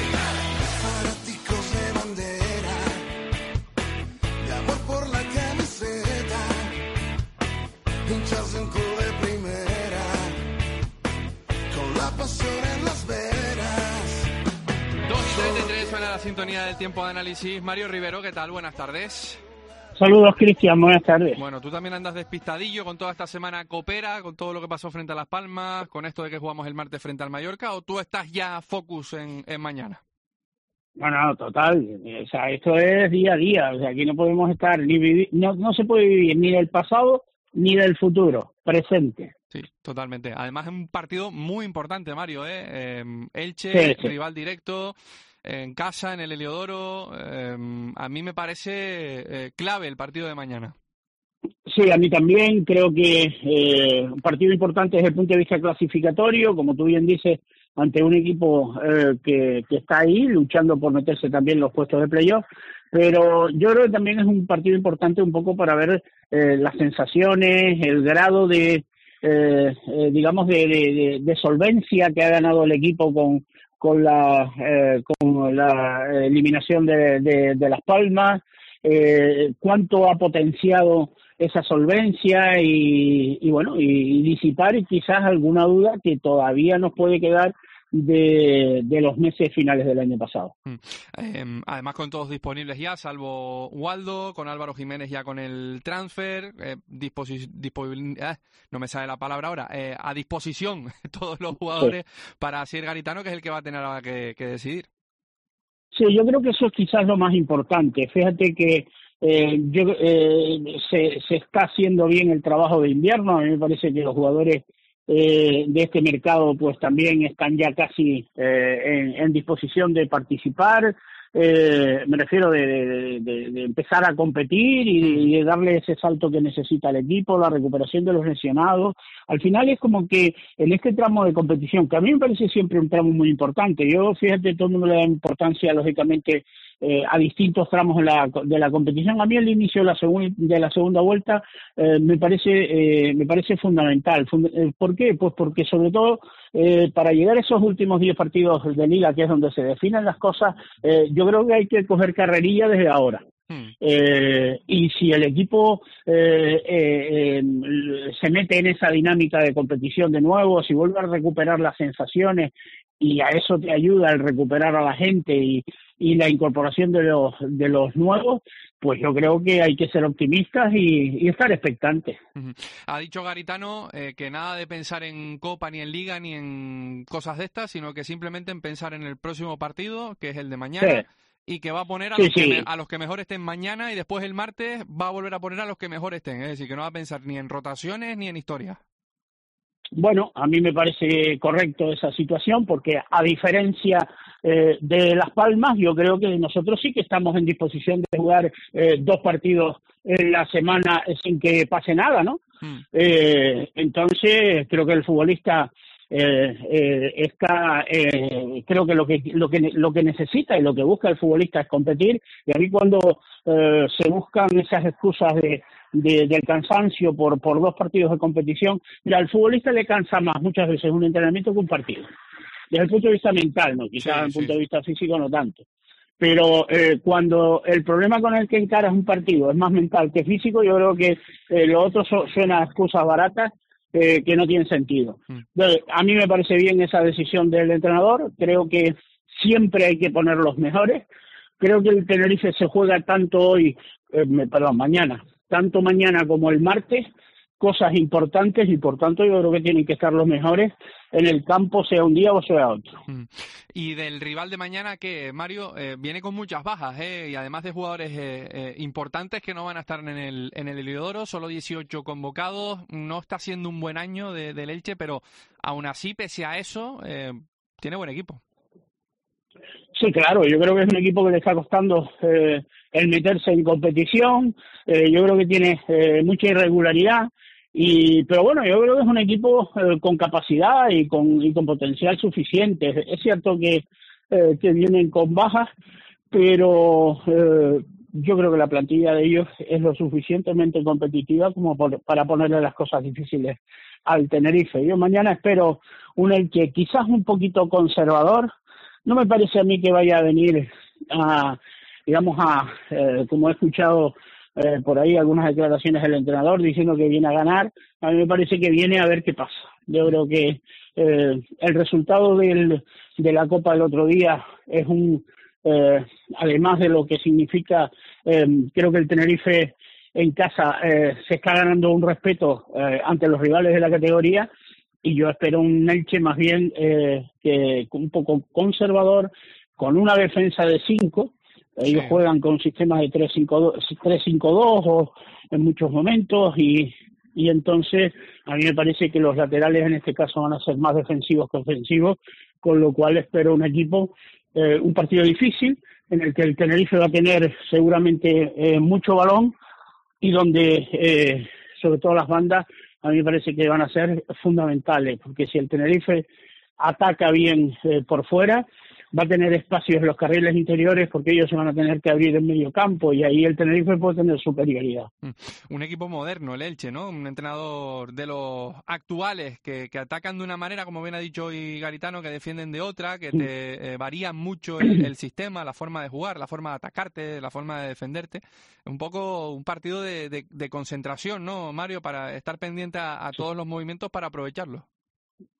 Sintonía del tiempo de análisis. Mario Rivero, ¿qué tal? Buenas tardes. Saludos, Cristian, buenas tardes. Bueno, tú también andas despistadillo con toda esta semana copera, con todo lo que pasó frente a Las Palmas, con esto de que jugamos el martes frente al Mallorca, ¿o tú estás ya focus en, en mañana? No, no, total. O sea, esto es día a día. O sea, aquí no podemos estar ni vivir, no, no se puede vivir ni del pasado ni del futuro, presente. Sí, totalmente. Además es un partido muy importante, Mario, ¿eh? eh Elche, sí, sí. Rival directo, en casa, en el Heliodoro. Eh, a mí me parece eh, clave el partido de mañana. Sí, a mí también. Creo que eh, un partido importante desde el punto de vista clasificatorio, como tú bien dices, ante un equipo eh, que, que está ahí luchando por meterse también en los puestos de playoff. Pero yo creo que también es un partido importante un poco para ver eh, las sensaciones, el grado de, eh, eh, digamos, de, de, de solvencia que ha ganado el equipo con con la eh, con la eliminación de, de, de Las Palmas, eh, cuánto ha potenciado esa solvencia y, y bueno, y, y disipar quizás alguna duda que todavía nos puede quedar de, de los meses finales del año pasado. Mm. Eh, además, con todos disponibles ya, salvo Waldo, con Álvaro Jiménez ya con el transfer, eh, disposi- dispo- eh, no me sale la palabra ahora, eh, a disposición todos los jugadores sí. para Asier Garitano, que es el que va a tener ahora que, que decidir. Sí, yo creo que eso es quizás lo más importante. Fíjate que eh, yo, eh, se, se está haciendo bien el trabajo de invierno. A mí me parece que los jugadores eh, de este mercado pues también están ya casi eh, en, en disposición de participar. Eh, me refiero de, de, de, de empezar a competir y, y de darle ese salto que necesita el equipo, la recuperación de los lesionados. Al final es como que en este tramo de competición, que a mí me parece siempre un tramo muy importante, yo fíjate, todo el mundo le da importancia lógicamente eh, a distintos tramos de la, de la competición. A mí el inicio de la, segun, de la segunda vuelta eh, me parece eh, me parece fundamental. Fund- ¿Por qué? Pues porque sobre todo eh, para llegar a esos últimos diez partidos de Liga, que es donde se definen las cosas, eh, yo creo que hay que coger carrerilla desde ahora. Hmm. Eh, y si el equipo eh, eh, eh, se mete en esa dinámica de competición de nuevo, si vuelve a recuperar las sensaciones y a eso te ayuda el recuperar a la gente y, y la incorporación de los de los nuevos, pues yo creo que hay que ser optimistas y, y estar expectantes. Uh-huh. Ha dicho Garitano eh, que nada de pensar en Copa, ni en Liga, ni en cosas de estas, sino que simplemente en pensar en el próximo partido, que es el de mañana, sí. y que va a poner a, sí, los sí. que me, a los que mejor estén mañana, y después el martes va a volver a poner a los que mejor estén. Es decir, que no va a pensar ni en rotaciones ni en historia. Bueno, a mí me parece correcto esa situación porque a diferencia eh, de Las Palmas, yo creo que nosotros sí que estamos en disposición de jugar eh, dos partidos en la semana sin que pase nada, ¿no? Mm. Eh, entonces, creo que el futbolista eh, eh, está, eh, creo que lo que lo que lo que necesita y lo que busca el futbolista es competir, y a mí cuando eh, se buscan esas excusas de De, del cansancio por por dos partidos de competición, mira, al futbolista le cansa más muchas veces un entrenamiento que un partido, desde el punto de vista mental, no, quizás desde el sí, punto sí. de vista físico no tanto, pero eh, cuando el problema con el que encaras un partido es más mental que físico, yo creo que eh, lo otro so, suena a excusas baratas eh, que no tienen sentido. Mm. Entonces, a mí me parece bien esa decisión del entrenador, creo que siempre hay que poner los mejores, creo que el Tenerife se juega tanto hoy, eh, perdón, mañana, tanto mañana como el martes, cosas importantes, y por tanto yo creo que tienen que estar los mejores en el campo, sea un día o sea otro. Y del rival de mañana, que Mario eh, viene con muchas bajas, eh, y además de jugadores eh, eh, importantes que no van a estar en el en el Heliodoro, solo dieciocho convocados, no está siendo un buen año de, del Elche, pero aún así, pese a eso, eh, tiene buen equipo. Sí, claro, yo creo que es un equipo que le está costando eh, el meterse en competición, eh, yo creo que tiene eh, mucha irregularidad, y pero bueno, yo creo que es un equipo eh, con capacidad y con y con potencial suficiente. Es cierto que, eh, que vienen con bajas, pero eh, yo creo que la plantilla de ellos es lo suficientemente competitiva como por, para ponerle las cosas difíciles al Tenerife. Yo mañana espero un Elche quizás un poquito conservador. No me parece a mí que vaya a venir a, digamos, a, eh, como he escuchado eh, por ahí algunas declaraciones del entrenador diciendo que viene a ganar. A mí me parece que viene a ver qué pasa. Yo creo que eh, el resultado del, de la Copa del otro día es un, eh, además de lo que significa, eh, creo que el Tenerife en casa eh, se está ganando un respeto eh, ante los rivales de la categoría. Y yo espero un Elche más bien eh, que un poco conservador, con una defensa de cinco. Ellos sí. juegan con sistemas de tres cinco dos o en muchos momentos, y, y entonces a mí me parece que los laterales en este caso van a ser más defensivos que ofensivos, con lo cual espero un equipo, eh, un partido difícil, en el que el Tenerife va a tener seguramente eh, mucho balón, y donde eh, sobre todo las bandas a mí me parece que van a ser fundamentales, porque si el Tenerife ataca bien eh, por fuera, va a tener espacios en los carriles interiores, porque ellos se van a tener que abrir en medio campo, y ahí el Tenerife puede tener superioridad. Un equipo moderno, el Elche, ¿no? Un entrenador de los actuales que, que atacan de una manera, como bien ha dicho hoy Garitano, que defienden de otra, que te eh, varían mucho el, el sistema, la forma de jugar, la forma de atacarte, la forma de defenderte. Un poco un partido de, de, de concentración, ¿no, Mario? Para estar pendiente a, a todos los movimientos para aprovecharlos.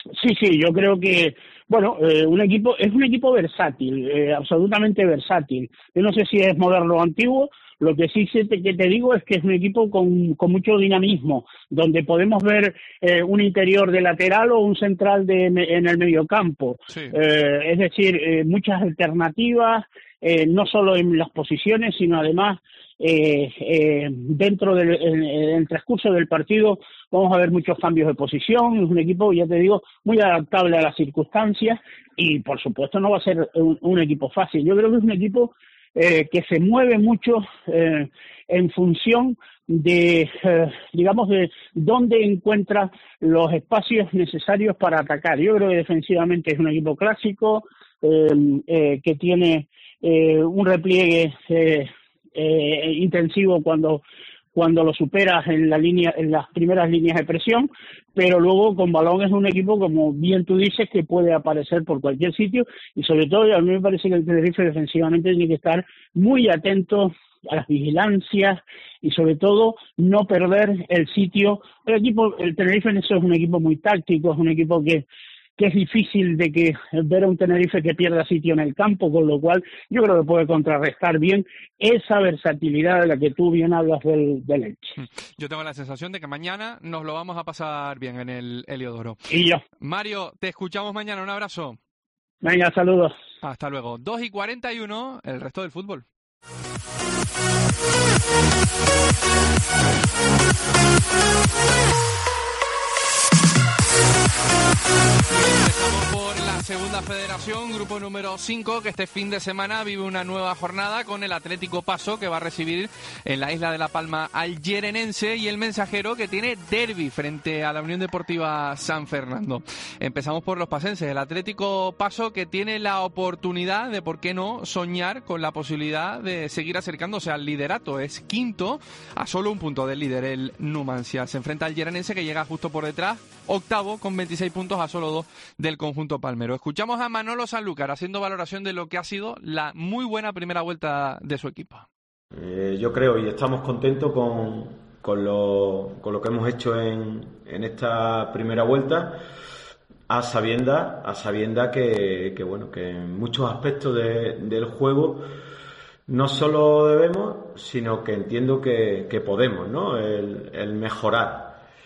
Sí, sí, yo creo que, bueno, eh, un equipo, es un equipo versátil, eh, absolutamente versátil. Yo no sé si es moderno o antiguo, lo que sí sé te, que te digo es que es un equipo con, con mucho dinamismo, donde podemos ver eh, un interior de lateral o un central de, en el mediocampo. Sí. Eh, es decir, eh, muchas alternativas, eh, no solo en las posiciones, sino además eh, eh, dentro del en, en el transcurso del partido vamos a ver muchos cambios de posición. Es un equipo, ya te digo, muy adaptable a las circunstancias y, por supuesto, no va a ser un, un equipo fácil. Yo creo que es un equipo eh, que se mueve mucho eh, en función de, eh, digamos, de dónde encuentra los espacios necesarios para atacar. Yo creo que defensivamente es un equipo clásico, eh, eh, que tiene eh, un repliegue eh, eh, intensivo cuando cuando lo superas en la línea, en las primeras líneas de presión, pero luego con balón es un equipo, como bien tú dices, que puede aparecer por cualquier sitio y sobre todo a mí me parece que el Tenerife defensivamente tiene que estar muy atento a las vigilancias y sobre todo no perder el sitio. El equipo, el Tenerife en eso es un equipo muy táctico, es un equipo que que es difícil de que ver a un Tenerife que pierda sitio en el campo, con lo cual yo creo que puede contrarrestar bien esa versatilidad de la que tú bien hablas del, del Elche. Yo tengo la sensación de que mañana nos lo vamos a pasar bien en el Heliodoro. Y yo. Mario, te escuchamos mañana, un abrazo. Venga, saludos. Hasta luego. dos y cuarenta y uno, el resto del fútbol. Empezamos por la segunda federación, grupo número cinco, que este fin de semana vive una nueva jornada con el Atlético Paso, que va a recibir en la isla de La Palma al Llerenense, y el Mensajero, que tiene derbi frente a la Unión Deportiva San Fernando. Empezamos por los pasenses. El Atlético Paso, que tiene la oportunidad de, por qué no, soñar con la posibilidad de seguir acercándose al liderato. Es quinto a solo un punto del líder, el Numancia. Se enfrenta al Llerenense, que llega justo por detrás, octavo con veintiséis puntos a solo dos del conjunto palmero. Escuchamos a Manolo Sanlúcar haciendo valoración de lo que ha sido la muy buena primera vuelta de su equipo. Eh, yo creo y estamos contentos con, con, lo, con lo que hemos hecho en, en esta primera vuelta, a sabienda, a sabienda que, que, bueno, que en muchos aspectos de, del juego no solo debemos, sino que entiendo que, que podemos, ¿no? El, el mejorar.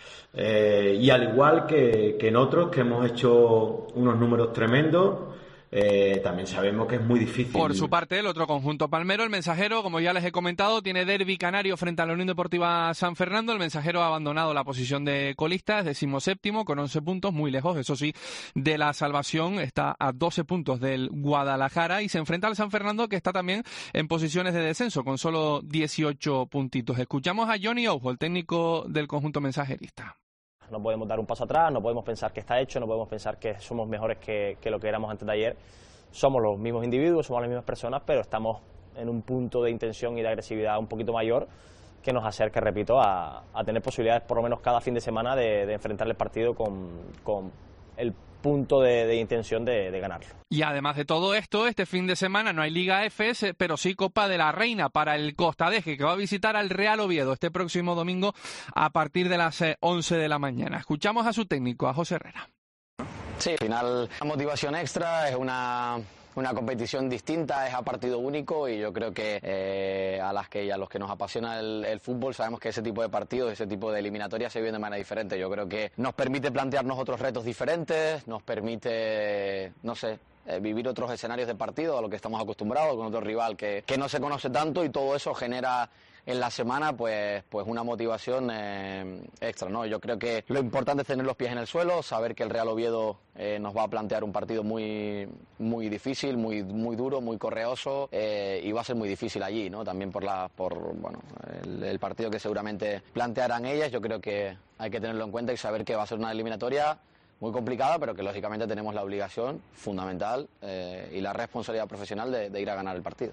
Eh, y al igual que, que en otros que hemos hecho unos números tremendos, eh, también sabemos que es muy difícil. Por su parte, el otro conjunto palmero, el Mensajero, como ya les he comentado, tiene derbi canario frente a la Unión Deportiva San Fernando. El Mensajero ha abandonado la posición de colista, es decimoséptimo con once puntos, muy lejos, eso sí, de la salvación. Está a doce puntos del Guadalajara y se enfrenta al San Fernando, que está también en posiciones de descenso con solo dieciocho puntitos. Escuchamos a Johnny Oujo, el técnico del conjunto mensajerista. No podemos dar un paso atrás, no podemos pensar que está hecho, no podemos pensar que somos mejores que, que lo que éramos antes de ayer. Somos los mismos individuos, somos las mismas personas, pero estamos en un punto de intención y de agresividad un poquito mayor que nos acerca, repito, a, a tener posibilidades por lo menos cada fin de semana de, de enfrentar el partido con, con el punto de, de intención de, de ganarlo. Y además de todo esto, este fin de semana no hay Liga F S, pero sí Copa de la Reina para el Costa Deje, que va a visitar al Real Oviedo este próximo domingo a partir de las once de la mañana. Escuchamos a su técnico, a José Herrera. Sí, al final una motivación extra, es una... una competición distinta, es a partido único y yo creo que eh, a las que a los que nos apasiona el, el fútbol sabemos que ese tipo de partidos, ese tipo de eliminatorias se viven de manera diferente. Yo creo que nos permite plantearnos otros retos diferentes, nos permite, no sé, eh, vivir otros escenarios de partido a lo que estamos acostumbrados, con otro rival que, que no se conoce tanto, y todo eso genera en la semana pues pues una motivación eh, extra, ¿no? Yo creo que lo importante es tener los pies en el suelo, saber que el Real Oviedo eh, nos va a plantear un partido muy muy difícil, muy muy duro, muy correoso, eh, y va a ser muy difícil allí, ¿no? También por la por bueno el, el partido que seguramente plantearán ellas. Yo creo que hay que tenerlo en cuenta y saber que va a ser una eliminatoria muy complicada, pero que lógicamente tenemos la obligación fundamental eh, y la responsabilidad profesional de, de ir a ganar el partido.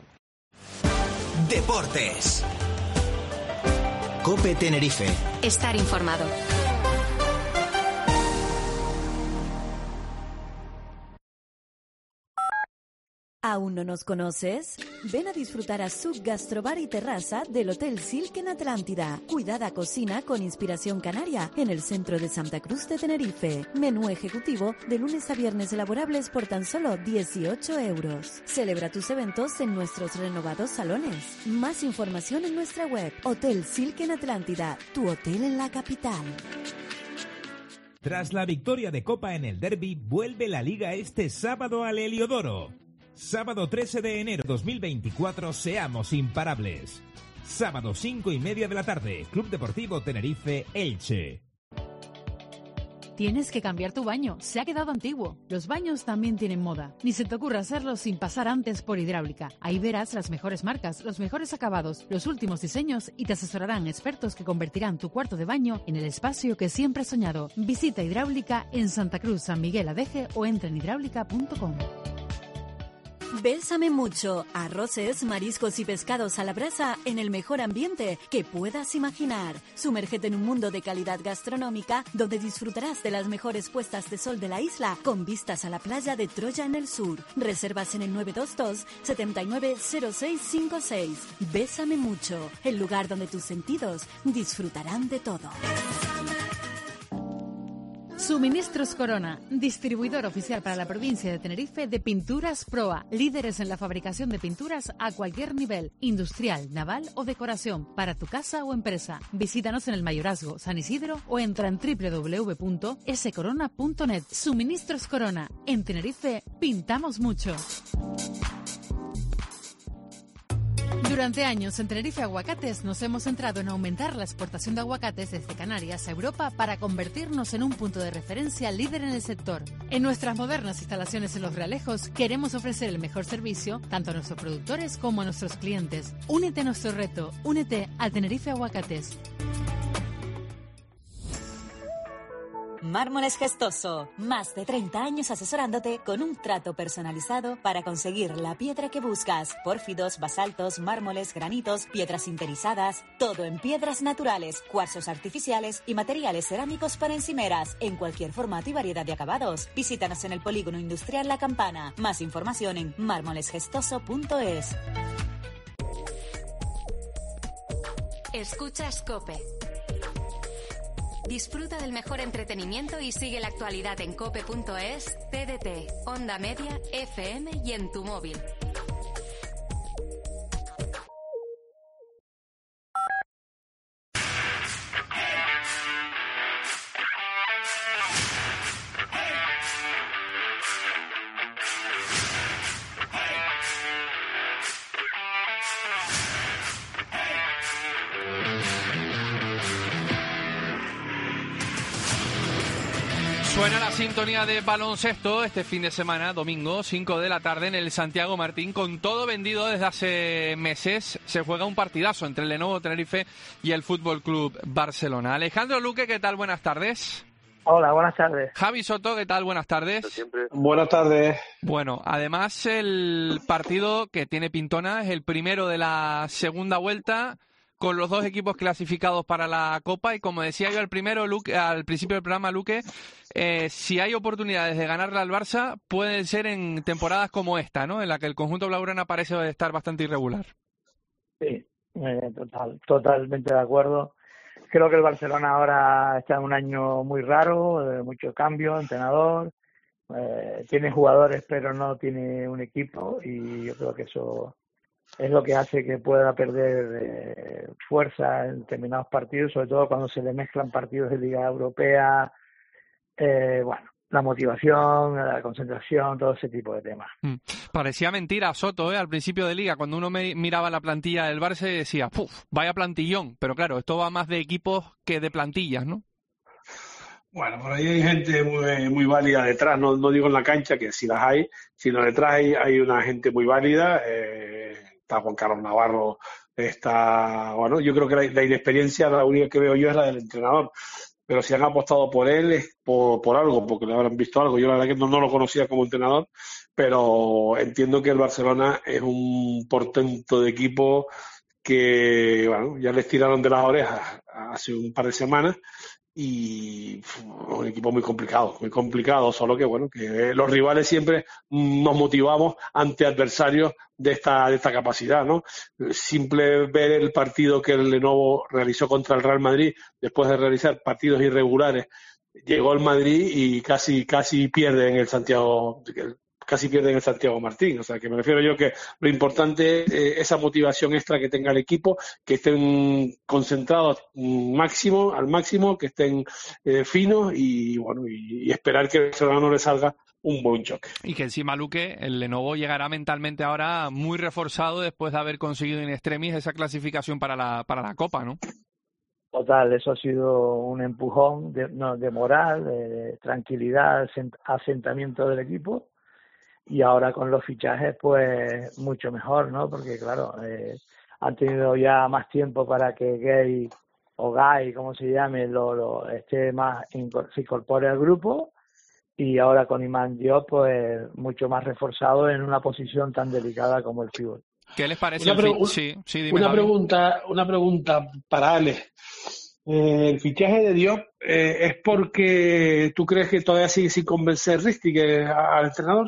Deportes. COPE Tenerife. Estar informado. ¿Aún no nos conoces? Ven a disfrutar a Sub Gastrobar y Terraza del Hotel Silk en Atlántida. Cuidada cocina con inspiración canaria en el centro de Santa Cruz de Tenerife. Menú ejecutivo de lunes a viernes elaborables por tan solo dieciocho euros. Celebra tus eventos en nuestros renovados salones. Más información en nuestra web. Hotel Silk en Atlántida, tu hotel en la capital. Tras la victoria de Copa en el Derby, vuelve la Liga este sábado al Heliodoro. Sábado trece de enero dos mil veinticuatro, seamos imparables. Sábado cinco y media de la tarde, Club Deportivo Tenerife Elche. Tienes que cambiar tu baño, se ha quedado antiguo. Los baños también tienen moda. Ni se te ocurra hacerlo sin pasar antes por Hidráulica. Ahí verás las mejores marcas, los mejores acabados, los últimos diseños y te asesorarán expertos que convertirán tu cuarto de baño en el espacio que siempre has soñado. Visita Hidráulica en Santa Cruz, San Miguel Adeje o entra en hidráulica punto com. Bésame mucho. Arroces, mariscos y pescados a la brasa en el mejor ambiente que puedas imaginar. Sumérgete en un mundo de calidad gastronómica donde disfrutarás de las mejores puestas de sol de la isla con vistas a la playa de Troya en el sur. Reservas en el nueve dos dos, siete nueve cero seis cinco seis. Bésame mucho, el lugar donde tus sentidos disfrutarán de todo. Suministros Corona, distribuidor oficial para la provincia de Tenerife de Pinturas Proa, líderes en la fabricación de pinturas a cualquier nivel, industrial, naval o decoración, para tu casa o empresa. Visítanos en el Mayorazgo, San Isidro o entra en doble u doble u doble u punto ese corona punto net. Suministros Corona, en Tenerife pintamos mucho. Durante años en Tenerife Aguacates nos hemos centrado en aumentar la exportación de aguacates desde Canarias a Europa para convertirnos en un punto de referencia líder en el sector. En nuestras modernas instalaciones en Los Realejos queremos ofrecer el mejor servicio tanto a nuestros productores como a nuestros clientes. Únete a nuestro reto, únete al Tenerife Aguacates. Mármoles Gestoso, más de treinta años asesorándote con un trato personalizado para conseguir la piedra que buscas. Pórfidos, basaltos, mármoles, granitos, piedras sinterizadas, todo en piedras naturales, cuarzos artificiales y materiales cerámicos para encimeras, en cualquier formato y variedad de acabados. Visítanos en el Polígono Industrial La Campana. Más información en mármoles gestoso punto es. Escuchas COPE. Disfruta del mejor entretenimiento y sigue la actualidad en cope punto es, T D T, Onda Media, F M y en tu móvil. Suena la sintonía de baloncesto este fin de semana, domingo, cinco de la tarde, en el Santiago Martín, con todo vendido desde hace meses. Se juega un partidazo entre el Lenovo Tenerife y el Fútbol Club Barcelona. Alejandro Luque, ¿qué tal? Buenas tardes. Hola, buenas tardes. Javi Soto, ¿qué tal? Buenas tardes. Buenas tardes. Bueno, además el partido que tiene pintona es el primero de la segunda vuelta, con los dos equipos clasificados para la Copa, y como decía yo al primero, Luque, al principio del programa, Luque, eh, si hay oportunidades de ganarle al Barça, pueden ser en temporadas como esta, ¿no? En la que el conjunto blaugrana parece estar bastante irregular. Sí, eh, total, totalmente de acuerdo. Creo que el Barcelona ahora está en un año muy raro, de mucho cambio, entrenador, eh, tiene jugadores pero no tiene un equipo, y yo creo que eso es lo que hace que pueda perder eh, fuerza en determinados partidos, sobre todo cuando se le mezclan partidos de Liga Europea, eh, bueno, la motivación, la concentración, todo ese tipo de temas. Mm. Parecía mentira, Soto, ¿eh? Al principio de Liga, cuando uno me miraba la plantilla del Barça decía, ¡puf! Vaya plantillón, pero claro, esto va más de equipos que de plantillas, ¿no? Bueno, por ahí hay gente muy, muy válida detrás, no, no digo en la cancha, que sí las hay, sino detrás hay, hay una gente muy válida, eh, está Juan Carlos Navarro, está, bueno, yo creo que la, la inexperiencia, la única que veo yo es la del entrenador, pero si han apostado por él es por, por algo, porque le habrán visto algo. Yo la verdad que no, no lo conocía como entrenador, pero entiendo que el Barcelona es un portento de equipo que, bueno, ya les tiraron de las orejas hace un par de semanas, y uf, un equipo muy complicado, muy complicado, solo que bueno, que los rivales siempre nos motivamos ante adversarios de esta, de esta capacidad, ¿no? Simple ver el partido que el Lenovo realizó contra el Real Madrid, después de realizar partidos irregulares, llegó el Madrid y casi, casi pierde en el Santiago, casi pierde en el Santiago Martín. O sea, que me refiero yo que lo importante es eh, esa motivación extra que tenga el equipo, que estén concentrados máximo, al máximo, que estén eh, finos y bueno, y, y esperar que el Barcelona no le salga un buen choque. Y que encima, Luque, el Lenovo llegará mentalmente ahora muy reforzado después de haber conseguido in extremis esa clasificación para la, para la Copa, ¿no? Total, eso ha sido un empujón de, no, de moral, de tranquilidad, asentamiento del equipo. Y ahora con los fichajes, pues mucho mejor, ¿no? Porque, claro, eh, han tenido ya más tiempo para que Gay o Guy, como se llame, lo, lo esté más, se incorpore al grupo. Y ahora con Imán Diop, pues mucho más reforzado en una posición tan delicada como el fútbol. ¿Qué les parece? Una, el pregu- sí, sí, dime, una Javi. pregunta, una pregunta para Alex. Eh, el fichaje de Diop eh, es porque tú crees que todavía sigue sin convencer Ristic eh, al entrenador.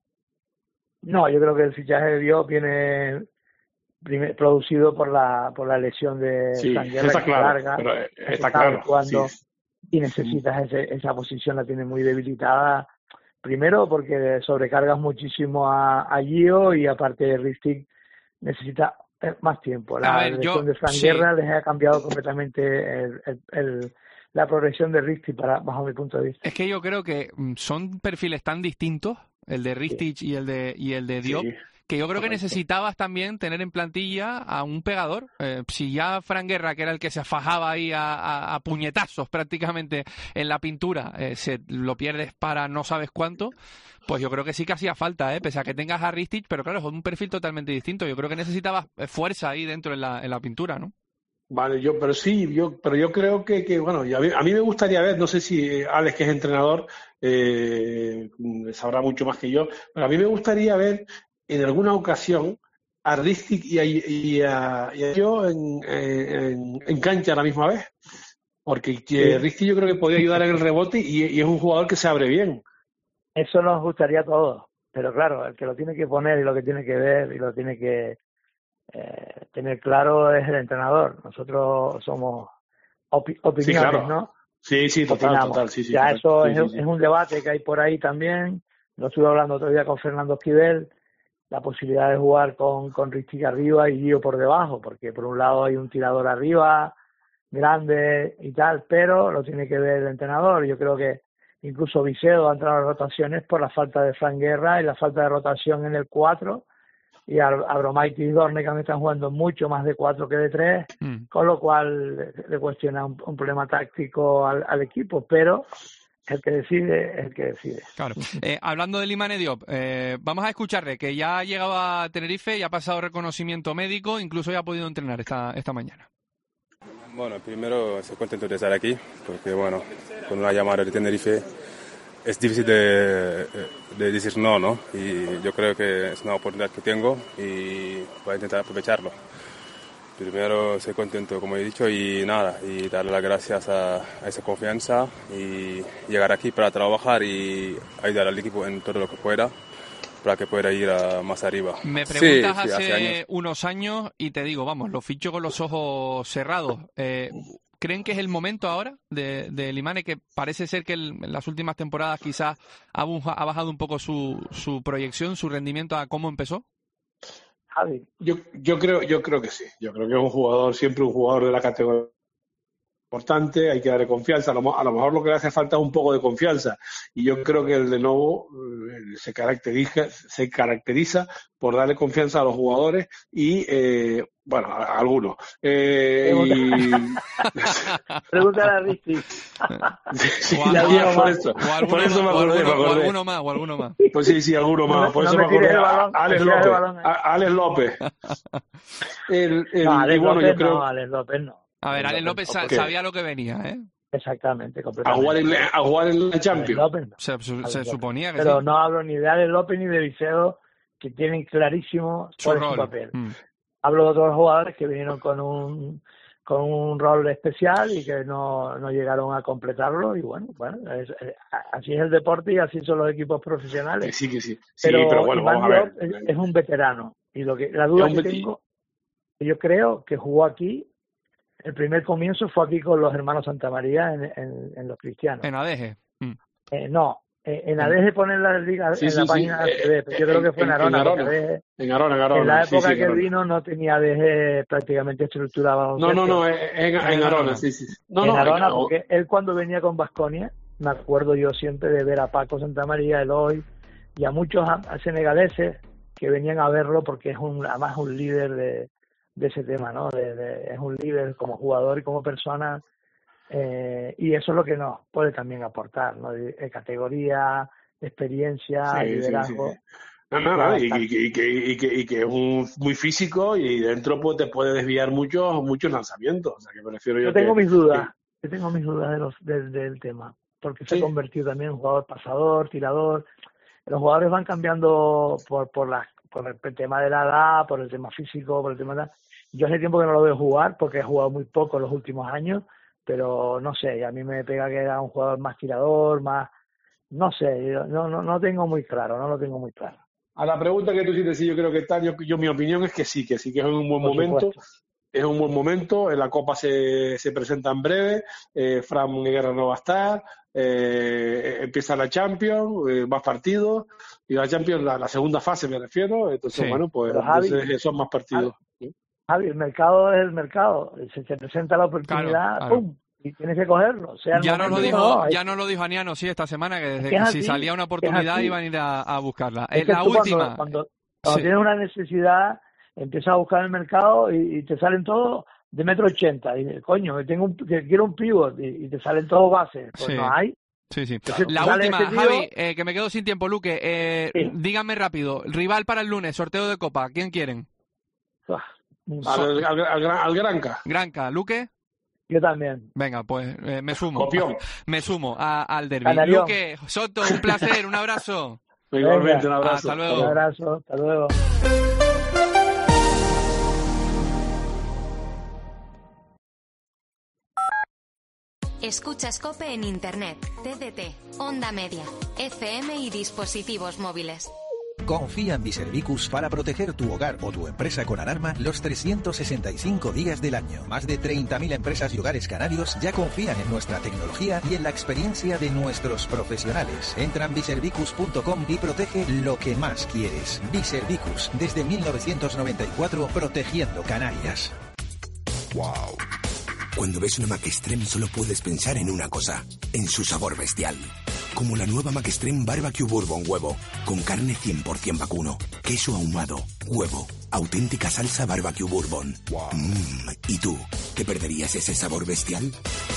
No, yo creo que el fichaje de Diop viene primer, producido por la por la lesión de Sí, Sanguerra, está que claro, larga, pero, eh, que está está claro, jugando sí. y necesitas ese, esa posición, la tiene muy debilitada. Primero porque sobrecargas muchísimo a, a Gio y aparte Ristic necesita más tiempo. La A ver, lesión yo- de Fran sí. Guerra les ha cambiado completamente el, el, el- la progresión de Ristic para, bajo mi punto de vista. Es que yo creo que mm, son perfiles tan distintos, el de Ristich y el de y el de Diop, Sí, que yo creo que correcto. necesitabas también tener en plantilla a un pegador. Eh, si ya Fran Guerra, que era el que se afajaba ahí a, a- a puñetazos prácticamente en la pintura, eh, se lo pierdes para no sabes cuánto, pues yo creo que sí que hacía falta, ¿eh? Pese a que tengas a Ristich, pero claro, es un perfil totalmente distinto. Yo creo que necesitabas eh, fuerza ahí dentro en la, en la pintura, ¿no? Vale, yo, pero sí, yo, pero yo creo que, que bueno, y a mí, a mí me gustaría ver, no sé si Alex, que es entrenador, eh, sabrá mucho más que yo, pero a mí me gustaría ver en alguna ocasión a Ristic y a, y a, y a yo en, en, en cancha a la misma vez, porque que Ristic yo creo que podía ayudar en el rebote y, y es un jugador que se abre bien. Eso nos gustaría a todos, pero claro, el que lo tiene que poner y lo que tiene que ver y lo tiene que eh, tener claro es el entrenador. Nosotros somos opi- opiniones, Sí, claro. ¿no? Sí, sí, total, Opinamos. total, sí, sí. Ya total. eso Sí, es, sí, sí. es un debate que hay por ahí también. Lo estuve hablando otro día con Fernando Esquivel, la posibilidad de jugar con, con Ristic arriba y Gio por debajo, porque por un lado hay un tirador arriba, grande y tal, pero lo tiene que ver el entrenador. Yo creo que incluso Vicedo ha entrado en rotaciones por la falta de Fran Guerra y la falta de rotación en el cuatro, y Abromaitis y Dornegan están jugando mucho más de cuatro que de tres, Mm. con lo cual le, le cuestiona un, un problema táctico al, al equipo, pero el que decide es el que decide. Claro. Eh, hablando de Limane Diop, eh, vamos a escucharle, que ya ha llegado a Tenerife y ha pasado reconocimiento médico, incluso ya ha podido entrenar esta, esta mañana. Bueno, primero estoy contento de estar aquí, porque bueno, con una llamada de Tenerife es difícil de, de decir no, ¿no? Y yo creo que es una oportunidad que tengo y voy a intentar aprovecharlo. Primero estoy contento, como he dicho, y nada, y darle las gracias a, a esa confianza y llegar aquí para trabajar y ayudar al equipo en todo lo que pueda, para que pueda ir a más arriba. Me preguntas Sí, sí, hace, años. unos años y te digo, vamos, lo ficho con los ojos cerrados. Eh, ¿Creen que es el momento ahora de, de Limane, que parece ser que el- en las últimas temporadas quizás ha, bu- ha bajado un poco su, su proyección, su rendimiento a cómo empezó? Javi. Yo, yo creo, yo creo que sí. Yo creo que es un jugador, siempre un jugador de la categoría importante, hay que darle confianza. A lo, mo- a lo mejor lo que le hace falta es un poco de confianza. Y yo creo que el Lenovo eh, se caracteriza, se caracteriza por darle confianza a los jugadores y, eh, bueno, a, a algunos. Eh, y... Pregúntale a Ristic. Sí, O a- ya, o ya, a- por eso, o alguno por eso me más, o acordé, alguno- me o acordé. alguno más, o alguno más. Pues sí, sí, alguno más. No, Por no eso me me acordé. tires el A- balón, a Alex no me tires el López. balón. A- Alex López. El, el- No, y Alex bueno, López yo creo no, Alex López no. A ver, Alex López sa- ¿Qué? sabía lo que venía, ¿eh? Exactamente, a completamente. jugar en, a jugar en la Alex Champions. López no. Se, su- Alex se López. suponía que Pero sí. no hablo ni de Alex López ni de Vicedo, que tienen clarísimo Su cuál es su rol. papel. Mm. Hablo de otros jugadores que vinieron con un con un rol especial y que no, no llegaron a completarlo y bueno, bueno es, es, así es el deporte y así son los equipos profesionales. Que sí, que sí. Sí, pero, pero bueno, Iván vamos a ver. Diop es, es un veterano y lo que la duda que tengo, yo creo que jugó aquí, el primer comienzo fue aquí con los hermanos Santamaría en, en, en los cristianos. En Adeje. Mm. Eh, no, eh, en Adeje ponen la liga Sí, en sí, la sí. página de Eh, A T V, pero yo creo que fue en, en- en Arona. Arona. porque Adeje- En Arona, en Arona. en la sí, época sí, en que él Arona. vino no tenía Adeje prácticamente estructurado. No, no, no, en, en, en Arona, sí, sí. No, en no, Arona, en- porque él cuando venía con Baskonia, me acuerdo yo siempre de ver a Paco Santamaría, Eloy y a muchos a- a senegaleses que venían a verlo porque es un, además un líder de, de ese tema, ¿no? De, de- es un líder como jugador y como persona eh, y eso es lo que nos puede también aportar, ¿no? De, de categoría, experiencia, Sí, sí, liderazgo. sí, sí. No, no, no, y, y, y, que- y, que, y que es un, muy físico y dentro pues te puede desviar muchos muchos lanzamientos. O sea, que prefiero yo Yo tengo que, mis dudas, yo tengo mis dudas de los, del del tema, porque se Sí. ha convertido también en un jugador pasador, tirador. Los jugadores van cambiando por por, la, por el tema de la edad, por el tema físico, por el tema de la... Yo hace tiempo que no lo veo jugar, porque he jugado muy poco en los últimos años, pero no sé, a mí me pega que era un jugador más tirador, más... No sé, yo no, no, no tengo muy claro, no lo tengo muy claro. A la pregunta que tú hiciste, sí, yo creo que tal, yo, yo mi opinión es que sí, que sí, que es un buen Por momento. supuesto. Es un buen momento, en la Copa se, se presenta en breve, eh, Fran Guerra no va a estar, eh, empieza la Champions, eh, más partidos, y la Champions, la, la segunda fase me refiero, entonces Sí. bueno, pues Pero, Javi, entonces son más partidos. Javi, el mercado es el mercado, se te presenta la oportunidad, Claro, claro. ¡pum! Y tienes que cogerlo. Sea el Ya nos lo momento, dijo, no, hay- ya nos lo dijo Aniano, sí, esta semana, que desde que es que si así, salía una es oportunidad así. iban a ir a, a buscarla. Es Eh, que la tú cuando- última. Cuando, cuando Sí. tienes una necesidad, empiezas a buscar en el mercado y, y te salen todos de metro ochenta. Y coño, que tengo un, que quiero un pivot y, y te salen todos bases. Pues Sí. no hay. Sí, sí. Entonces, La sale última, ese tío- Javi, eh, que me quedo sin tiempo, Luque. Eh, Sí. Díganme rápido, rival para el lunes, sorteo de Copa, ¿quién quieren? Al, al, al, Gran- al Granca. Granca, Luque. Yo también. Venga, pues eh, me sumo. Copión. Me sumo a- al derbi. Canarión. Luque, Soto, un placer, un abrazo. Igualmente, un Venga. abrazo. Hasta luego. Un abrazo, hasta luego. Escuchas COPE en Internet, T D T, Onda Media, F M y dispositivos móviles. Confía en Biservicus para proteger tu hogar o tu empresa con alarma los trescientos sesenta y cinco días del año. Más de treinta mil empresas y hogares canarios ya confían en nuestra tecnología y en la experiencia de nuestros profesionales. Entra en biservicus punto com y protege lo que más quieres. Biservicus, desde mil novecientos noventa y cuatro, protegiendo Canarias. Wow. Cuando ves una Mac Extreme solo puedes pensar en una cosa, en su sabor bestial. Como la nueva Mac Extreme Barbecue Bourbon Huevo, con carne cien por ciento vacuno, queso ahumado, huevo, auténtica salsa Barbecue Bourbon. Mmm, ¿y tú, te perderías ese sabor bestial?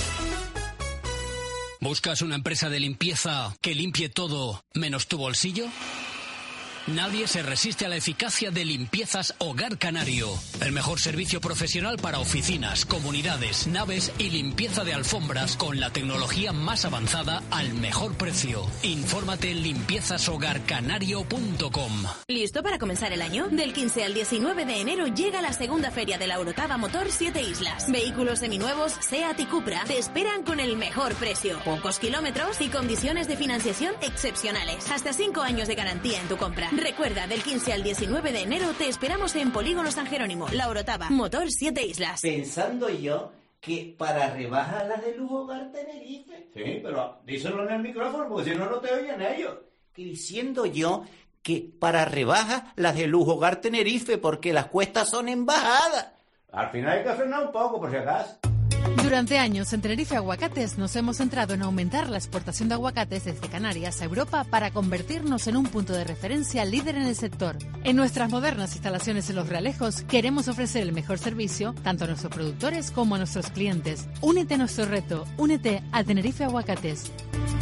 ¿Buscas una empresa de limpieza que limpie todo menos tu bolsillo? Nadie se resiste a la eficacia de Limpiezas Hogar Canario. El mejor servicio profesional para oficinas, comunidades, naves y limpieza de alfombras con la tecnología más avanzada al mejor precio. Infórmate en limpiezas hogar canario punto com. ¿Listo para comenzar el año? Del quince al diecinueve de enero llega la segunda feria de la Eurotava Motor Siete Islas. Vehículos seminuevos SEAT y Cupra te esperan con el mejor precio, pocos kilómetros y condiciones de financiación excepcionales. Hasta cinco años de garantía en tu compra. Recuerda, del quince al diecinueve de enero te esperamos en Polígono San Jerónimo, La Eurotava, Motor Siete Islas. Pensando yo que para rebajar las de Lujo Hogar Tenerife. Sí, pero díselo en el micrófono porque si no, no te oyen ellos. Que diciendo yo que para rebajas las de Lujo Hogar Tenerife porque las cuestas son en bajada. Al final hay que frenar un poco por si acaso. Durante años en Tenerife Aguacates nos hemos centrado en aumentar la exportación de aguacates desde Canarias a Europa para convertirnos en un punto de referencia líder en el sector. En nuestras modernas instalaciones en Los Realejos queremos ofrecer el mejor servicio tanto a nuestros productores como a nuestros clientes. Únete a nuestro reto, únete a Tenerife Aguacates.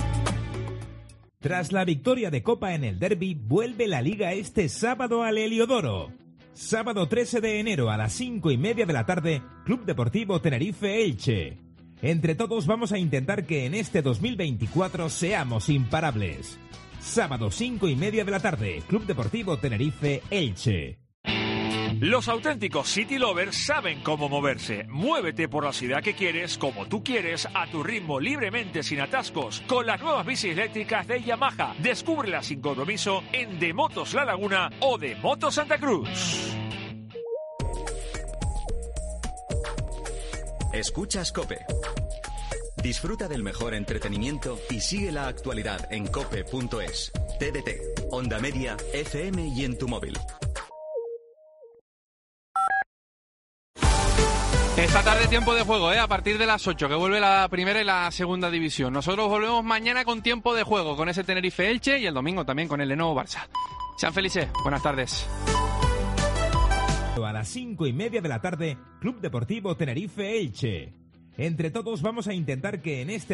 Tras la victoria de Copa en el derbi, vuelve la Liga este sábado al Heliodoro. Sábado trece de enero a las cinco y media de la tarde, Club Deportivo Tenerife Elche. Entre todos vamos a intentar que en este dos mil veinticuatro seamos imparables. Sábado cinco y media de la tarde, Club Deportivo Tenerife Elche. Los auténticos City Lovers saben cómo moverse. Muévete por la ciudad que quieres, como tú quieres, a tu ritmo, libremente, sin atascos, con las nuevas bicis eléctricas de Yamaha. Descúbrelas sin compromiso en De Motos La Laguna o De Motos Santa Cruz. Escuchas COPE. Disfruta del mejor entretenimiento y sigue la actualidad en cope punto es. T D T, Onda Media, F M y en tu móvil. Esta tarde tiempo de juego, ¿eh? A partir de las ocho, que vuelve la primera y la segunda división. Nosotros volvemos mañana con tiempo de juego, con ese Tenerife Elche y el domingo también con el Lenovo Barça. Sean felices, buenas tardes. A las cinco y media de la tarde, Club Deportivo Tenerife Elche. Entre todos vamos a intentar que en este